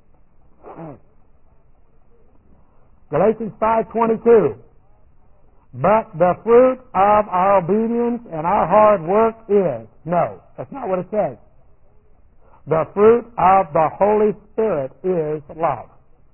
Galatians five twenty-two. But the fruit of our obedience and our hard work is... No, that's not what it says. The fruit of the Holy Spirit is love.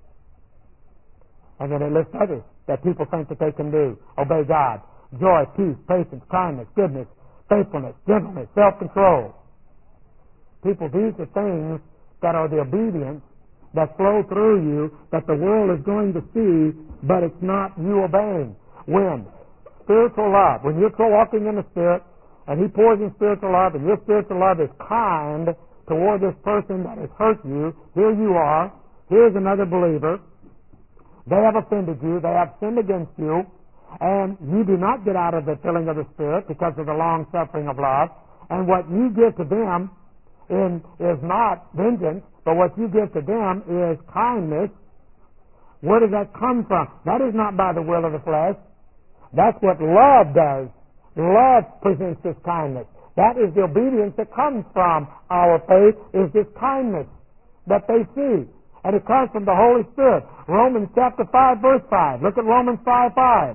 And then it lists others that people think that they can do. Obey God. Joy, peace, patience, kindness, goodness, faithfulness, gentleness, self-control. People, these are things that are the obedience that flow through you that the world is going to see, but it's not you obeying. When? Spiritual love. When you're walking in the Spirit, and He pours in spiritual love, and your spiritual love is kind toward this person that has hurt you, here you are, here's another believer, they have offended you, they have sinned against you, and you do not get out of the filling of the Spirit because of the long suffering of love, and what you give to them in, is not vengeance, but what you give to them is kindness. Where does that come from? That is not by the will of the flesh. That's what love does. Love presents this kindness. That is the obedience that comes from our faith, is this kindness that they see. And it comes from the Holy Spirit. Romans chapter five, verse five. Look at Romans five, five.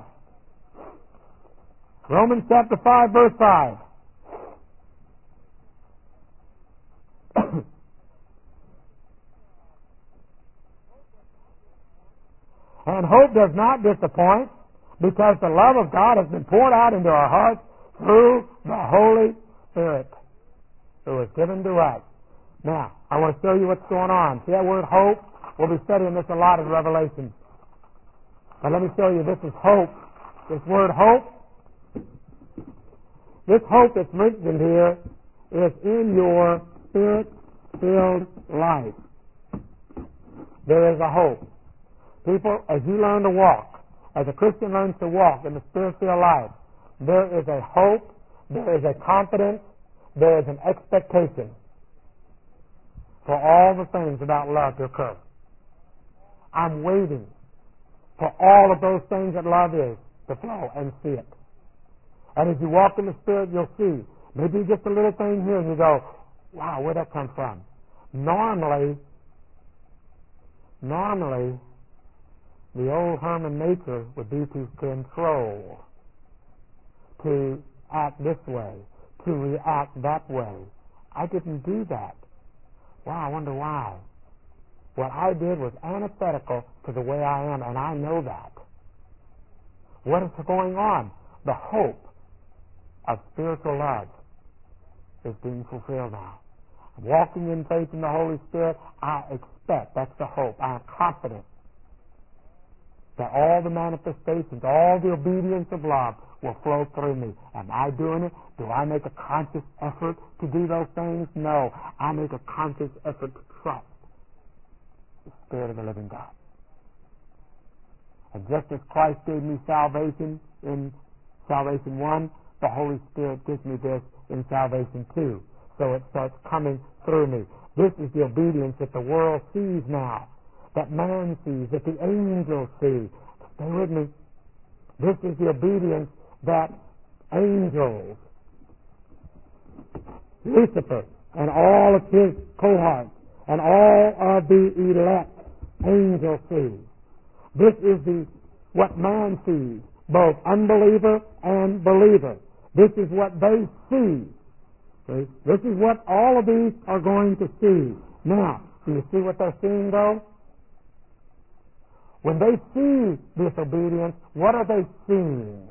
Romans chapter five, verse five. And hope does not disappoint, because the love of God has been poured out into our hearts through the Holy Spirit who is given to us. Now, I want to show you what's going on. See that word hope? We'll be studying this a lot in Revelation. But let me show you, this is hope. This word hope, this hope that's mentioned here is in your Spirit-filled life. There is a hope. People, as you learn to walk, as a Christian learns to walk in the Spirit-filled life, there is a hope, there is a confidence, there is an expectation for all the things about love to occur. I'm waiting for all of those things that love is to flow and see it. And as you walk in the Spirit, you'll see maybe just a little thing here and you go, wow, where'd that come from? Normally, normally, the old human nature would be to control, to act this way, to react that way. I didn't do that. Wow, I wonder why. What I did was antithetical to the way I am, and I know that. What is going on? the hope of spiritual love is being fulfilled now. Walking in faith in the Holy Spirit, I expect, that's the hope, I am confident that all the manifestations, all the obedience of love will flow through me. Am I doing it? Do I make a conscious effort to do those things? No. I make a conscious effort to trust the Spirit of the living God. And just as Christ gave me salvation in Salvation one, the Holy Spirit gives me this in Salvation two. So it starts coming through me. This is the obedience that the world sees now, that man sees, that the angels see. Stay with me. This is the obedience that angels, Lucifer, and all of his cohorts, and all of the elect angels see. This is the what man sees, both unbeliever and believer. This is what they see. See? This is what all of these are going to see. Now, do you see what they're seeing, though? When they see disobedience, what are they seeing?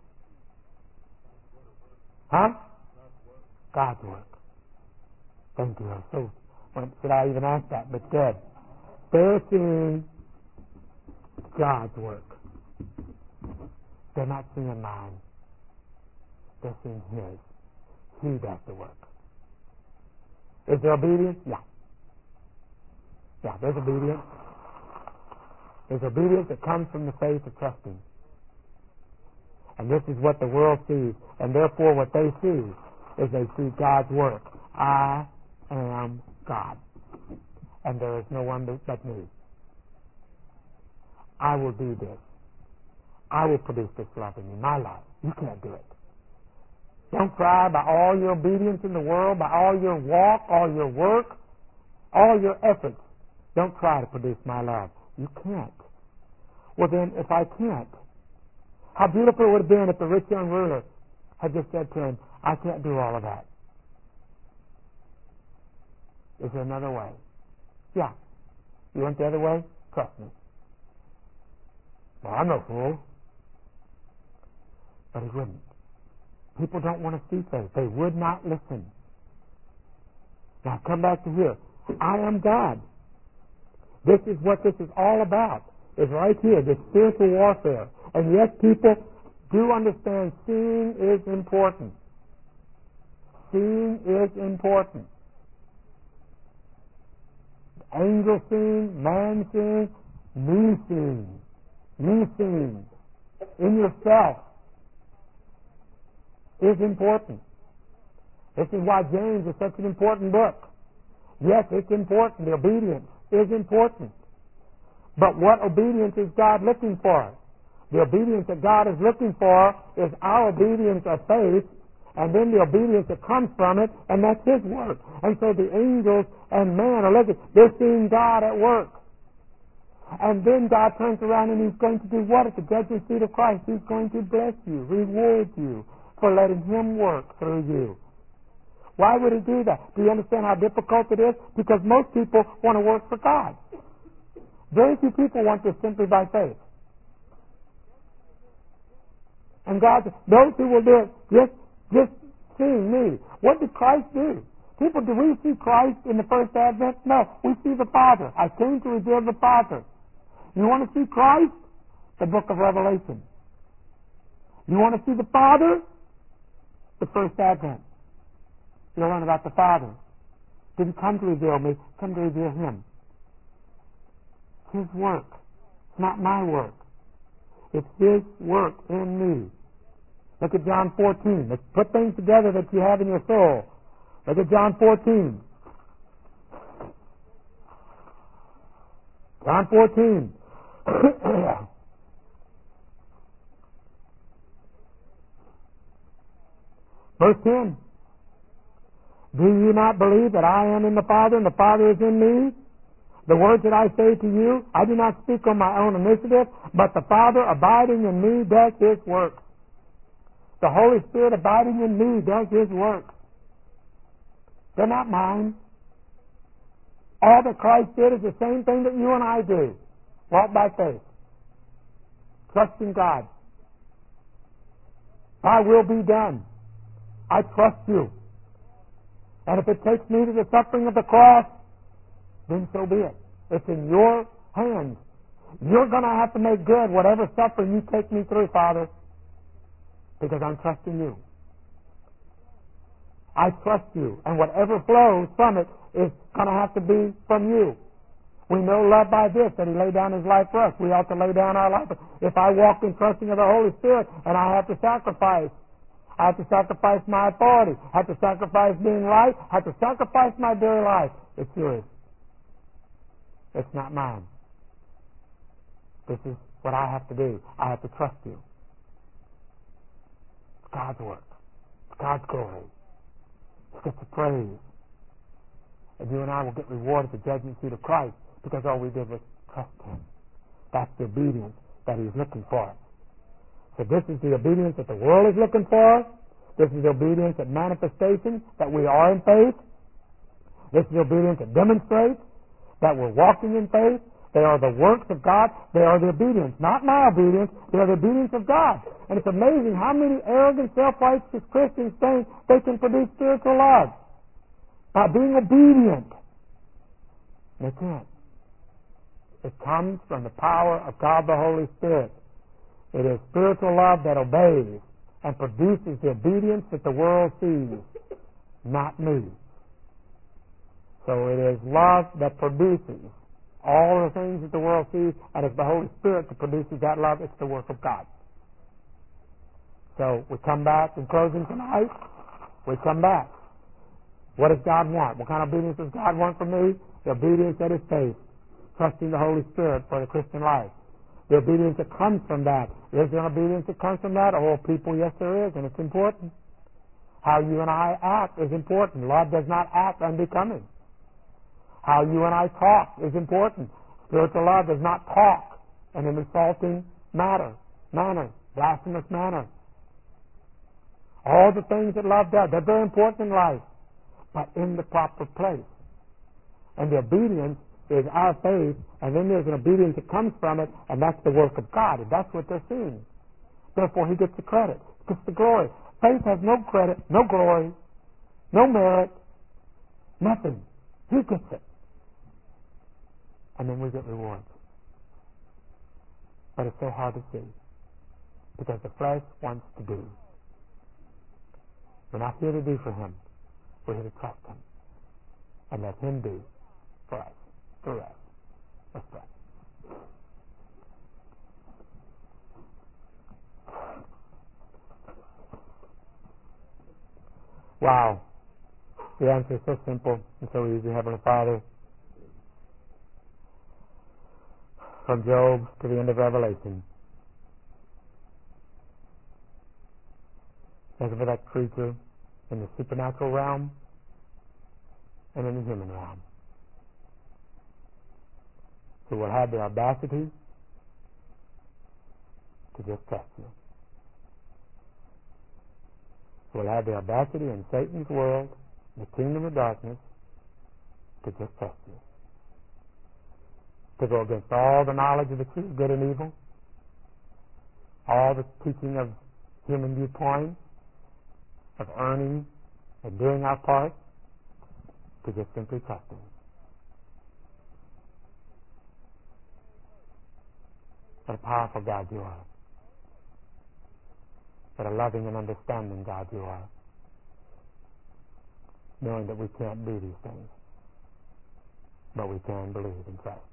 Huh? God's work. Thank you. So, well, should I even ask that? But good. They're seeing God's work. They're not seeing mine. They're seeing His. He does the work. Is there obedience? Yeah. Yeah, there's obedience. There's obedience that comes from the faith of trusting. And this is what the world sees. And therefore what they see is they see God's work. I am God. And there is no one but me. I will do this. I will produce this love in you. My love. You can't do it. Don't try by all your obedience in the world, by all your walk, all your work, all your efforts. Don't try to produce my love. You can't. Well then, if I can't, how beautiful it would have been if the rich young ruler had just said to him, I can't do all of that. Is there another way? Yeah. You went the other way? Trust me. Well, I'm no fool. But he wouldn't. People don't want to see faith. They would not listen. Now come back to here. I am God. This is what this is all about. It's right here, this spiritual warfare. And yes, people do understand seeing is important. Seeing is important. Angel seeing, man seeing, me seeing. You seeing in yourself is important. This is why James is such an important book. Yes, it's important. The obedience is important. But what obedience is God looking for? The obedience that God is looking for is our obedience of faith, and then the obedience that comes from it, and that's His work. And so the angels and man are looking. They're seeing God at work. And then God turns around and He's going to do what? At the judgment seat of Christ, He's going to bless you, reward you for letting Him work through you. Why would He do that? Do you understand how difficult it is? Because most people want to work for God. Very few people want this simply by faith. And God, those who will do it, just, just seeing me. What did Christ do? People, do we see Christ in the first advent? No, we see the Father. I came to reveal the Father. You want to see Christ? The book of Revelation. You want to see the Father? The first advent. You'll learn about the Father. Didn't come to reveal me, come to reveal Him. His work. It's not my work. It's His work in me. Look at John fourteen. Let's put things together that you have in your soul. Look at John fourteen. John fourteen. Verse ten. Do you not believe that I am in the Father and the Father is in me? The words that I say to you, I do not speak on my own initiative, but the Father abiding in me does His work. The Holy Spirit abiding in me does His work. They're not mine. All that Christ did is the same thing that you and I do. Walk by faith. Trust in God. Thy will be done. I trust you. And if it takes me to the suffering of the cross, then so be it. It's in your hands. You're going to have to make good whatever suffering you take me through, Father, because I'm trusting you. I trust you, and whatever flows from it is going to have to be from you. We know love by this, that He laid down His life for us. We ought to lay down our life. If I walk in trusting of the Holy Spirit and I have to sacrifice, I have to sacrifice my authority, I have to sacrifice being right, I have to sacrifice my very life. It's yours. It's not mine. This is what I have to do. I have to trust you. It's God's work. It's God's glory. He gets the praise. And you and I will get rewarded at the judgment seat of Christ because all we did was trust Him. That's the obedience that He's looking for. So this is the obedience that the world is looking for. This is the obedience that manifestation that we are in faith. This is the obedience that demonstrates that we're walking in faith. They are the works of God. They are the obedience. Not my obedience. They are the obedience of God. And it's amazing how many arrogant, self-righteous Christians think they can produce spiritual love by being obedient. They can't. It comes from the power of God the Holy Spirit. It is spiritual love that obeys and produces the obedience that the world sees, not me. So it is love that produces all the things that the world sees, and it's the Holy Spirit that produces that love. It's the work of God. So we come back in closing tonight. We come back. What does God want? What kind of obedience does God want from me? The obedience that is faith, trusting the Holy Spirit for the Christian life. The obedience that comes from that. Is there an obedience that comes from that? Oh, people, yes, there is, and it's important. How you and I act is important. Love does not act unbecoming. How you and I talk is important. Spiritual love does not talk in an insulting manner, manner, blasphemous manner. All the things that love does, they're very important in life, but in the proper place. And the obedience is our faith, and then there's an obedience that comes from it, and that's the work of God, and that's what they're seeing. Therefore, He gets the credit, gets the glory. Faith has no credit, no glory, no merit, nothing. He gets it. And then we get rewards. But it's so hard to see, because the flesh wants to do. We're not here to do for Him. We're here to trust Him and let Him do for us, through us. Let's pray. Wow. The answer is so simple and so easy, Heavenly Father. From Job to the end of Revelation. Thank you for that creature in the supernatural realm and in the human realm, who will have the audacity to just trust you. Who will have the audacity in Satan's world, the kingdom of darkness, to just trust you. To go against all the knowledge of the truth, good and evil, all the teaching of human viewpoint, of earning and doing our part, to just simply trust Him. What a powerful God you are. What a loving and understanding God you are. Knowing that we can't do these things, but we can believe and trust.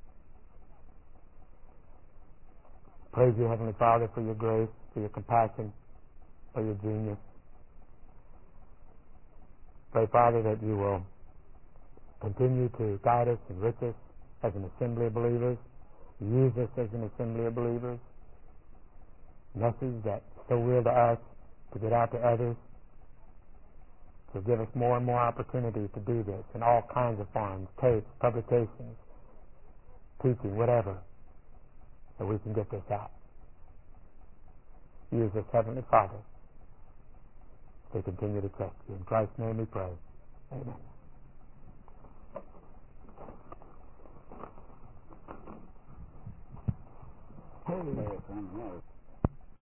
Praise you, Heavenly Father, for your grace, for your compassion, for your genius. Pray, Father, that you will continue to guide us, enrich us as an assembly of believers, use us as an assembly of believers. Message that's so real to us to get out to others, to give us more and more opportunity to do this in all kinds of forms, tapes, publications, teaching, whatever, so we can get this out. Use us, Heavenly Father, to continue to trust you. In Christ's name we pray. Amen. Hey,